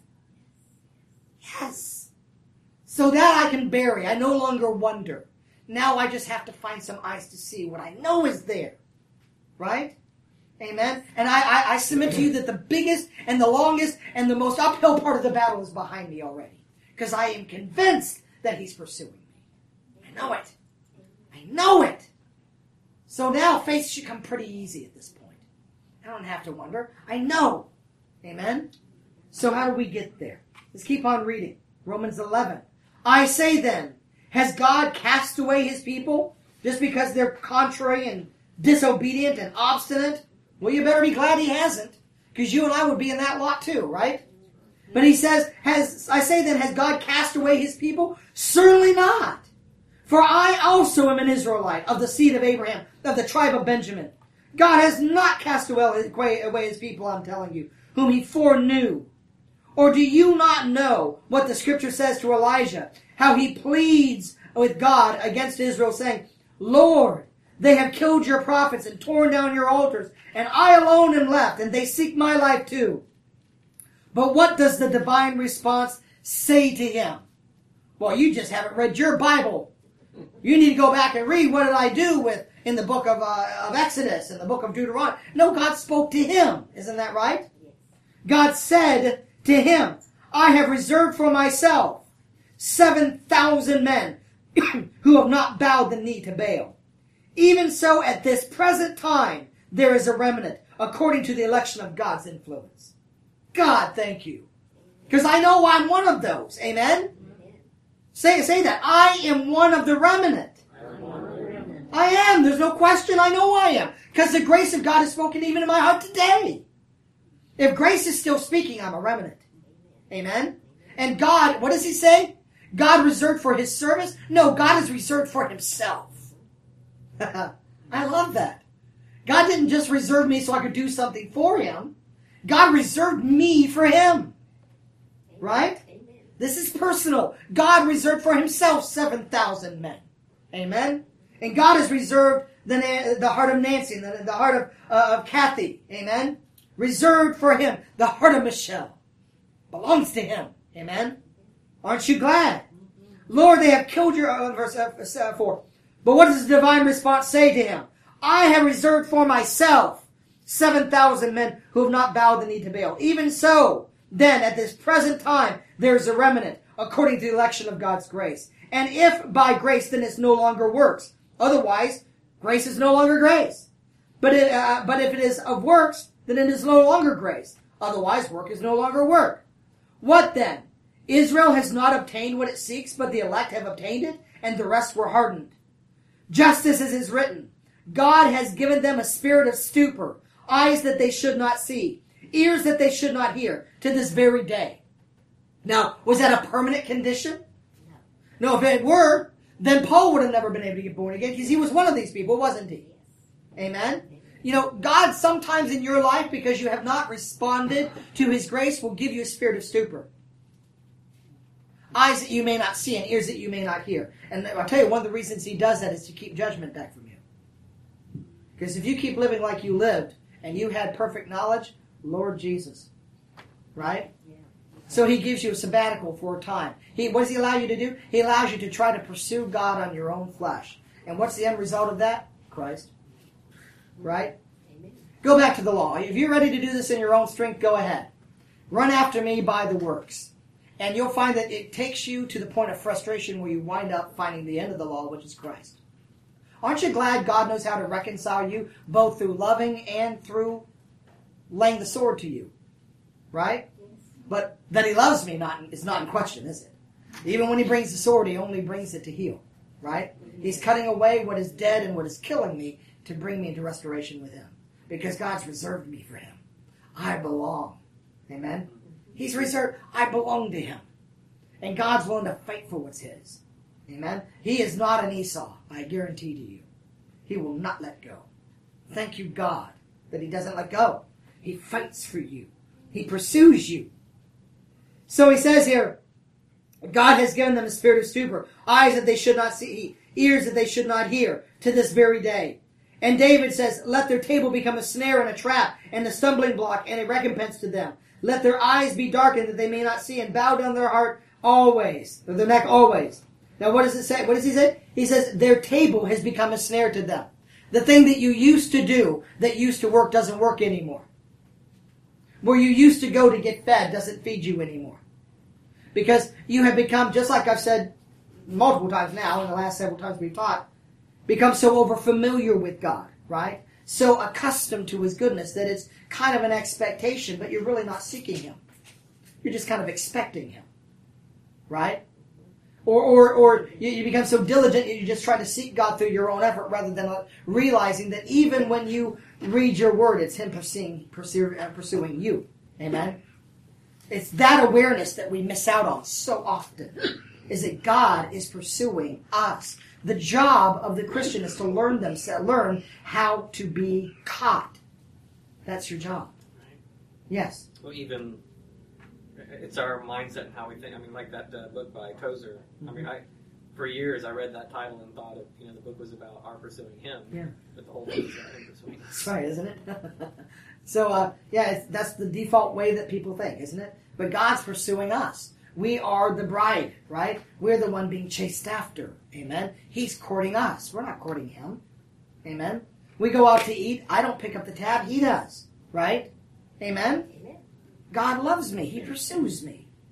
Yes. So that I can bury. I no longer wonder. Now I just have to find some eyes to see what I know is there. Right? Amen? And I, I, I submit to you that the biggest and the longest and the most uphill part of the battle is behind me already. Because I am convinced that he's pursuing me. I know it. I know it. So now faith should come pretty easy at this point. I don't have to wonder. I know. Amen? So how do we get there? Let's keep on reading. Romans eleven. I say then, has God cast away his people just because they're contrary and disobedient and obstinate? Well, you better be glad he hasn't, because you and I would be in that lot too, right? But he says, "Has I say then, has God cast away his people? Certainly not. For I also am an Israelite, of the seed of Abraham, of the tribe of Benjamin. God has not cast away his people, I'm telling you, whom he foreknew. Or do you not know what the scripture says to Elijah, how he pleads with God against Israel, saying, Lord, they have killed your prophets and torn down your altars, and I alone am left, and they seek my life too. But what does the divine response say to him? Well, you just haven't read your Bible. You need to go back and read what did I do with in the book of, uh, of Exodus and the book of Deuteronomy. No, God spoke to him. Isn't that right? God said to him, I have reserved for myself seven thousand men who have not bowed the knee to Baal. Even so, at this present time, there is a remnant according to the election of God's influence. God, thank you. Because I know I'm one of those. Amen? Say, say that. I am one of the remnant. I am. There's no question. I know I am. Because the grace of God has spoken even in my heart today. If grace is still speaking, I'm a remnant. Amen? And God, what does he say? God reserved for his service? No, God is reserved for himself. I love that. God didn't just reserve me so I could do something for him. God reserved me for him. Right? This is personal. God reserved for himself seven thousand men. Amen? And God has reserved the, the heart of Nancy, the, the heart of, uh, of Kathy. Amen? Reserved for him. The heart of Michelle belongs to him. Amen? Aren't you glad? Lord, they have killed your... Uh, verse uh, four. But what does the divine response say to him? I have reserved for myself seven thousand men who have not bowed the knee to Baal. Even so, then, at this present time, there is a remnant according to the election of God's grace. And if by grace, then it's no longer works. Otherwise, grace is no longer grace. But it, uh, but if it is of works, then it is no longer grace. Otherwise, work is no longer work. What then? Israel has not obtained what it seeks, but the elect have obtained it, and the rest were hardened. Just as it is written, God has given them a spirit of stupor, eyes that they should not see, ears that they should not hear, to this very day. Now, was that a permanent condition? No, if it were, then Paul would have never been able to get born again, because he was one of these people, wasn't he? Amen? You know, God sometimes in your life, because you have not responded to his grace, will give you a spirit of stupor. Eyes that you may not see and ears that you may not hear. And I'll tell you, one of the reasons he does that is to keep judgment back from you. Because if you keep living like you lived and you had perfect knowledge, Lord Jesus. Right? Yeah. So he gives you a sabbatical for a time. He, what does he allow you to do? He allows you to try to pursue God on your own flesh. And what's the end result of that? Christ. Right? Amen. Go back to the law. If you're ready to do this in your own strength, go ahead. Run after me by the works. And you'll find that it takes you to the point of frustration where you wind up finding the end of the law, which is Christ. Aren't you glad God knows how to reconcile you, both through loving and through laying the sword to you? Right? But that he loves me not is not in question, is it? Even when he brings the sword, he only brings it to heal. Right? He's cutting away what is dead and what is killing me to bring me into restoration with him. Because God's reserved me for him. I belong. Amen? He's reserved. I belong to him. And God's willing to fight for what's his. Amen? He is not an Esau, I guarantee to you. He will not let go. Thank you, God, that he doesn't let go. He fights for you. He pursues you. So he says here, God has given them a spirit of stupor, eyes that they should not see, ears that they should not hear, to this very day. And David says, let their table become a snare and a trap, and a stumbling block, and a recompense to them. Let their eyes be darkened that they may not see, and bow down their heart always, or their neck always. Now what does it say? What does he say? He says, their table has become a snare to them. The thing that you used to do, that used to work, doesn't work anymore. Where you used to go to get fed doesn't feed you anymore. Because you have become, just like I've said multiple times now, in the last several times we've taught, become so over familiar with God, right? So accustomed to his goodness that it's kind of an expectation, but you're really not seeking him. You're just kind of expecting him. Right? Or or, or you, you become so diligent that you just try to seek God through your own effort rather than realizing that even when you read your word, it's him pursuing, pursuing, uh, pursuing you. Amen? It's that awareness that we miss out on so often, is that God is pursuing us. The job of the Christian is to learn them, learn how to be caught. That's your job. Yes. Well, even it's our mindset and how we think. I mean, like that uh, book by Tozer. Mm-hmm. I mean, I for years I read that title and thought, of, you know, the book was about our pursuing him. Yeah. But the whole book is about him pursuing us. That's right, isn't it? so, uh, yeah, it's, that's the default way that people think, isn't it? But God's pursuing us. We are the bride, right? We're the one being chased after. Amen? He's courting us. We're not courting him. Amen? We go out to eat. I don't pick up the tab. He does. Right? Amen? Amen. God loves me. He pursues me.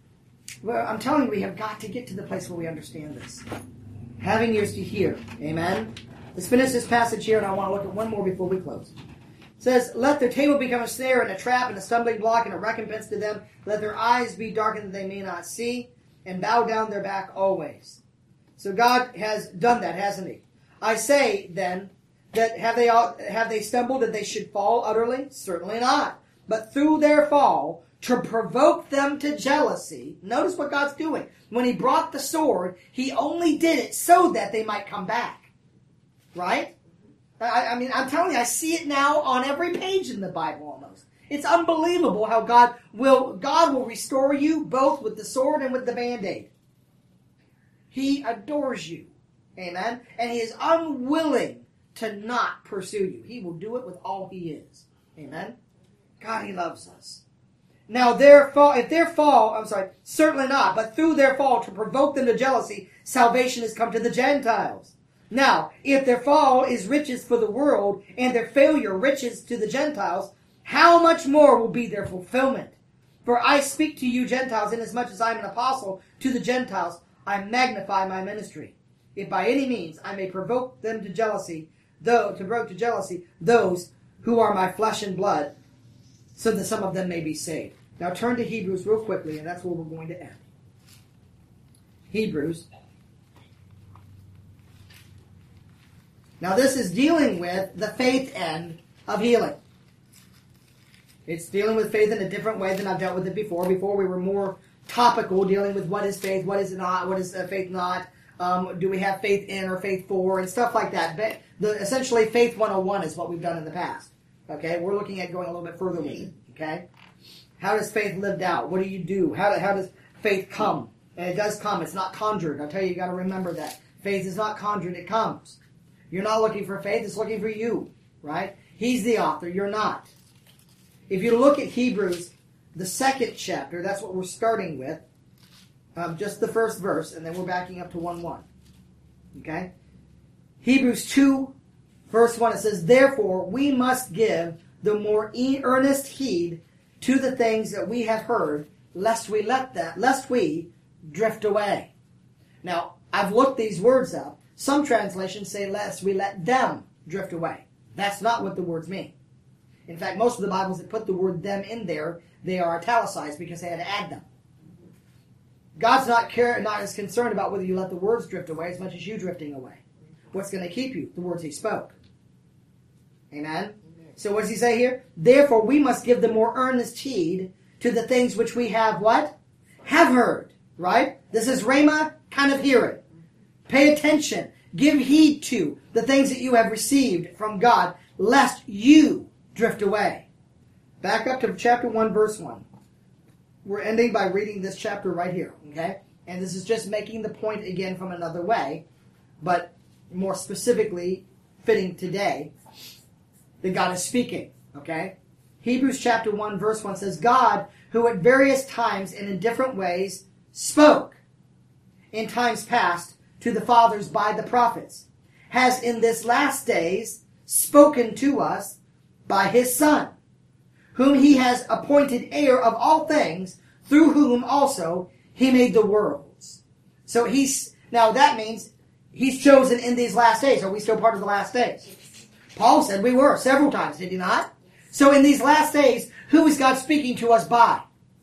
Well, I'm telling you, we have got to get to the place where we understand this. Having ears to hear. Amen? Let's finish this passage here, and I want to look at one more before we close. It says, let their table become a snare and a trap and a stumbling block and a recompense to them. Let their eyes be darkened that they may not see, and bow down their back always. So God has done that, hasn't he? I say, then, that have they all, have they stumbled that they should fall utterly? Certainly not. But through their fall, to provoke them to jealousy. Notice what God's doing. When he brought the sword, he only did it so that they might come back. Right? I, I mean, I'm telling you, I see it now on every page in the Bible almost. It's unbelievable how God will, God will restore you both with the sword and with the Band-Aid. He adores you. Amen? And he is unwilling to not pursue you. He will do it with all he is. Amen? God, he loves us. Now, their fall, if their fall, I'm sorry, certainly not, but through their fall to provoke them to jealousy, salvation has come to the Gentiles. Now, if their fall is riches for the world, and their failure riches to the Gentiles, how much more will be their fulfillment? For I speak to you Gentiles, inasmuch as I am an apostle to the Gentiles, I magnify my ministry. If by any means I may provoke them to jealousy, though to provoke to jealousy those who are my flesh and blood, so that some of them may be saved. Now turn to Hebrews real quickly, and that's where we're going to end. Hebrews. Now this is dealing with the faith end of healing. It's dealing with faith in a different way than I've dealt with it before. Before we were more topical, dealing with what is faith, what is it not, what is uh, faith not, um, do we have faith in or faith for, and stuff like that. But the, essentially, Faith one oh one is what we've done in the past. Okay, we're looking at going a little bit further with it. Okay, how does faith lived out? What do you do? How, how does faith come? And it does come. It's not conjured. I'll tell you, you got to remember that. Faith is not conjured. It comes. You're not looking for faith. It's looking for you. Right? He's the author. You're not. If you look at Hebrews, the second chapter, that's what we're starting with. Um, just the first verse, and then we're backing up to one one. Okay? Hebrews two, verse one, it says, therefore we must give the more e- earnest heed to the things that we have heard, lest we let that, lest we drift away. Now, I've looked these words up. Some translations say, lest we let them drift away. That's not what the words mean. In fact, most of the Bibles that put the word them in there, they are italicized because they had to add them. God's not care, not as concerned about whether you let the words drift away as much as you drifting away. What's going to keep you? The words he spoke. Amen? Amen? So what does he say here? Therefore, we must give the more earnest heed to the things which we have what? Have heard. Right? This is Rhema kind of hearing. Pay attention. Give heed to the things that you have received from God, lest you drift away. Back up to chapter one, verse one. We're ending by reading this chapter right here, okay? And this is just making the point again from another way, but more specifically fitting today that God is speaking, okay? Hebrews chapter one, verse one says, God, who at various times and in different ways spoke in times past to the fathers by the prophets, has in this last days spoken to us by his Son, whom he has appointed heir of all things, through whom also he made the worlds. So he's, now that means he's chosen in these last days. Are we still part of the last days? Paul said we were several times, did he not? So in these last days, who is God speaking to us by?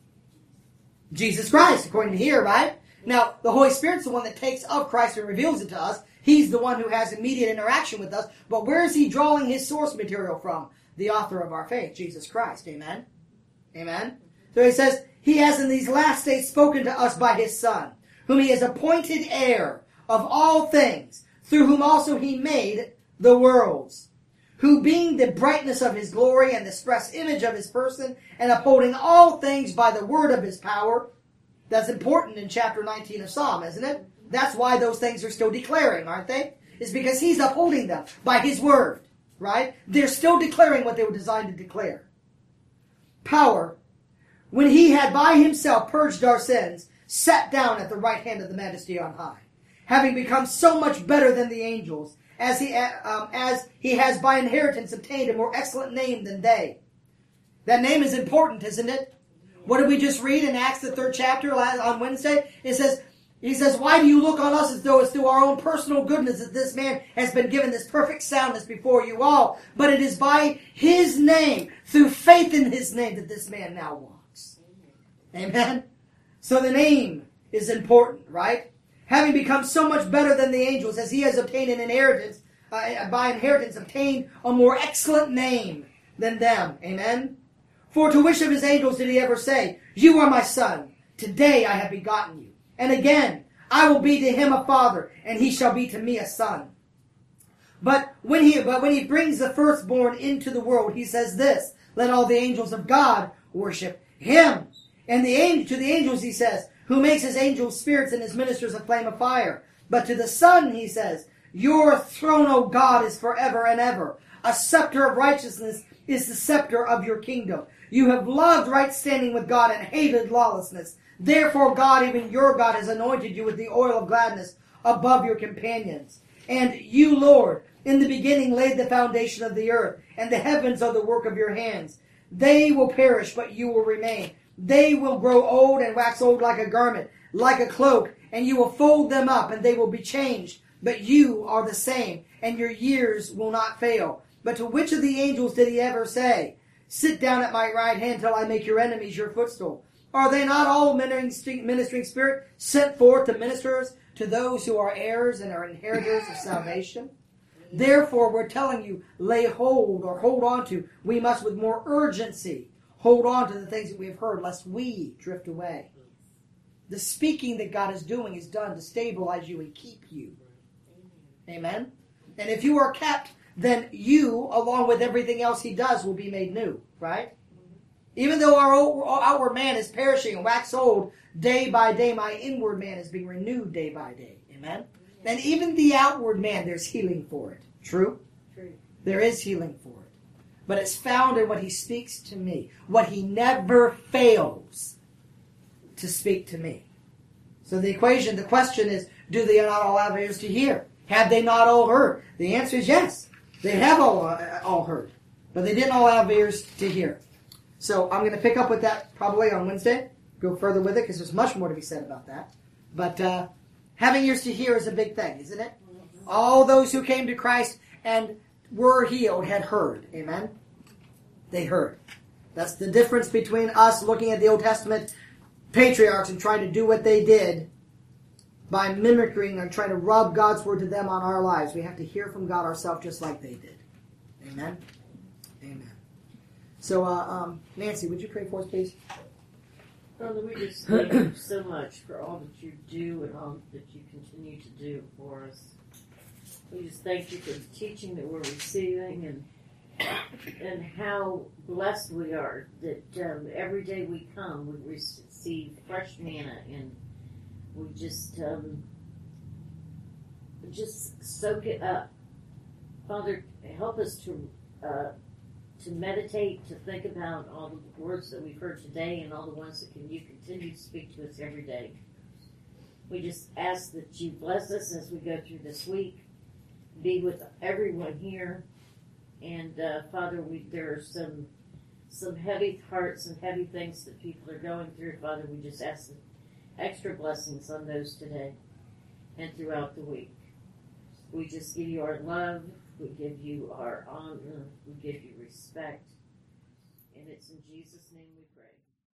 Jesus Christ, according to here, right? Now, the Holy Spirit's the one that takes of Christ and reveals it to us. He's the one who has immediate interaction with us. But where is he drawing his source material from? The author of our faith, Jesus Christ. Amen? Amen? So he says, he has in these last days spoken to us by his Son, whom he has appointed heir of all things, through whom also he made the worlds, who being the brightness of his glory and the express image of his person, and upholding all things by the word of his power. That's important in chapter nineteen of Psalm, isn't it? That's why those things are still declaring, aren't they? It's because he's upholding them by his word, right? They're still declaring what they were designed to declare. Power, when he had by himself purged our sins, sat down at the right hand of the majesty on high, having become so much better than the angels, as he, um, as he has by inheritance obtained a more excellent name than they. That name is important, isn't it? What did we just read in Acts, the third chapter last, on Wednesday? It says, he says, why do you look on us as though it's through our own personal goodness that this man has been given this perfect soundness before you all? But it is by his name, through faith in his name, that this man now walks. Amen? So the name is important, right? Having become so much better than the angels, as he has obtained an inheritance, uh, by inheritance obtained a more excellent name than them. Amen? For to which of his angels did he ever say, you are my son, today I have begotten you? And again, I will be to him a father, and he shall be to me a son. But when he, but when he brings the firstborn into the world, he says this, let all the angels of God worship him. And the angel, to the angels he says, who makes his angels spirits and his ministers a flame of fire. But to the Son he says, your throne, O God, is forever and ever. A scepter of righteousness is the scepter of your kingdom. You have loved right standing with God and hated lawlessness. Therefore God, even your God, has anointed you with the oil of gladness above your companions. And you, Lord, in the beginning laid the foundation of the earth, and the heavens are the work of your hands. They will perish, but you will remain. They will grow old and wax old like a garment, like a cloak, and you will fold them up, and they will be changed. But you are the same, and your years will not fail. But to which of the angels did he ever say, sit down at my right hand till I make your enemies your footstool? Are they not all ministering, ministering spirit sent forth to ministers to those who are heirs and are inheritors of salvation? Therefore, we're telling you, lay hold or hold on to. We must with more urgency hold on to the things that we have heard, lest we drift away. The speaking that God is doing is done to stabilize you and keep you. Amen? And if you are kept, then you, along with everything else he does, will be made new. Right? Even though our outward man is perishing and wax old day by day, my inward man is being renewed day by day. Amen? And even the outward man, there's healing for it. True? True. There is healing for it. But it's found in what he speaks to me. What he never fails to speak to me. So the equation, the question is, do they not all have ears to hear? Have they not all heard? The answer is yes. They have all, uh, all heard. But they didn't all have ears to hear. So I'm going to pick up with that probably on Wednesday. Go further with it because there's much more to be said about that. But uh, having ears to hear is a big thing, isn't it? All those who came to Christ and were healed had heard. Amen? They heard. That's the difference between us looking at the Old Testament patriarchs and trying to do what they did by mimicking and trying to rub God's word to them on our lives. We have to hear from God ourselves just like they did. Amen? Amen. So, uh, um, Nancy, would you pray for us, please? Father, we just thank you so much for all that you do and all that you continue to do for us. We just thank you for the teaching that we're receiving and and how blessed we are that um, every day we come, we receive fresh manna, and we just um, just soak it up. Father, help us to uh, to meditate, to think about all the words that we've heard today and all the ones that can you continue to speak to us every day. We just ask that you bless us as we go through this week. Be with everyone here. And uh, Father, we, there are some some heavy hearts and heavy things that people are going through. Father, we just ask extra blessings on those today and throughout the week. We just give you our love. We give you our honor. We give you respect. And it's in Jesus' name we pray.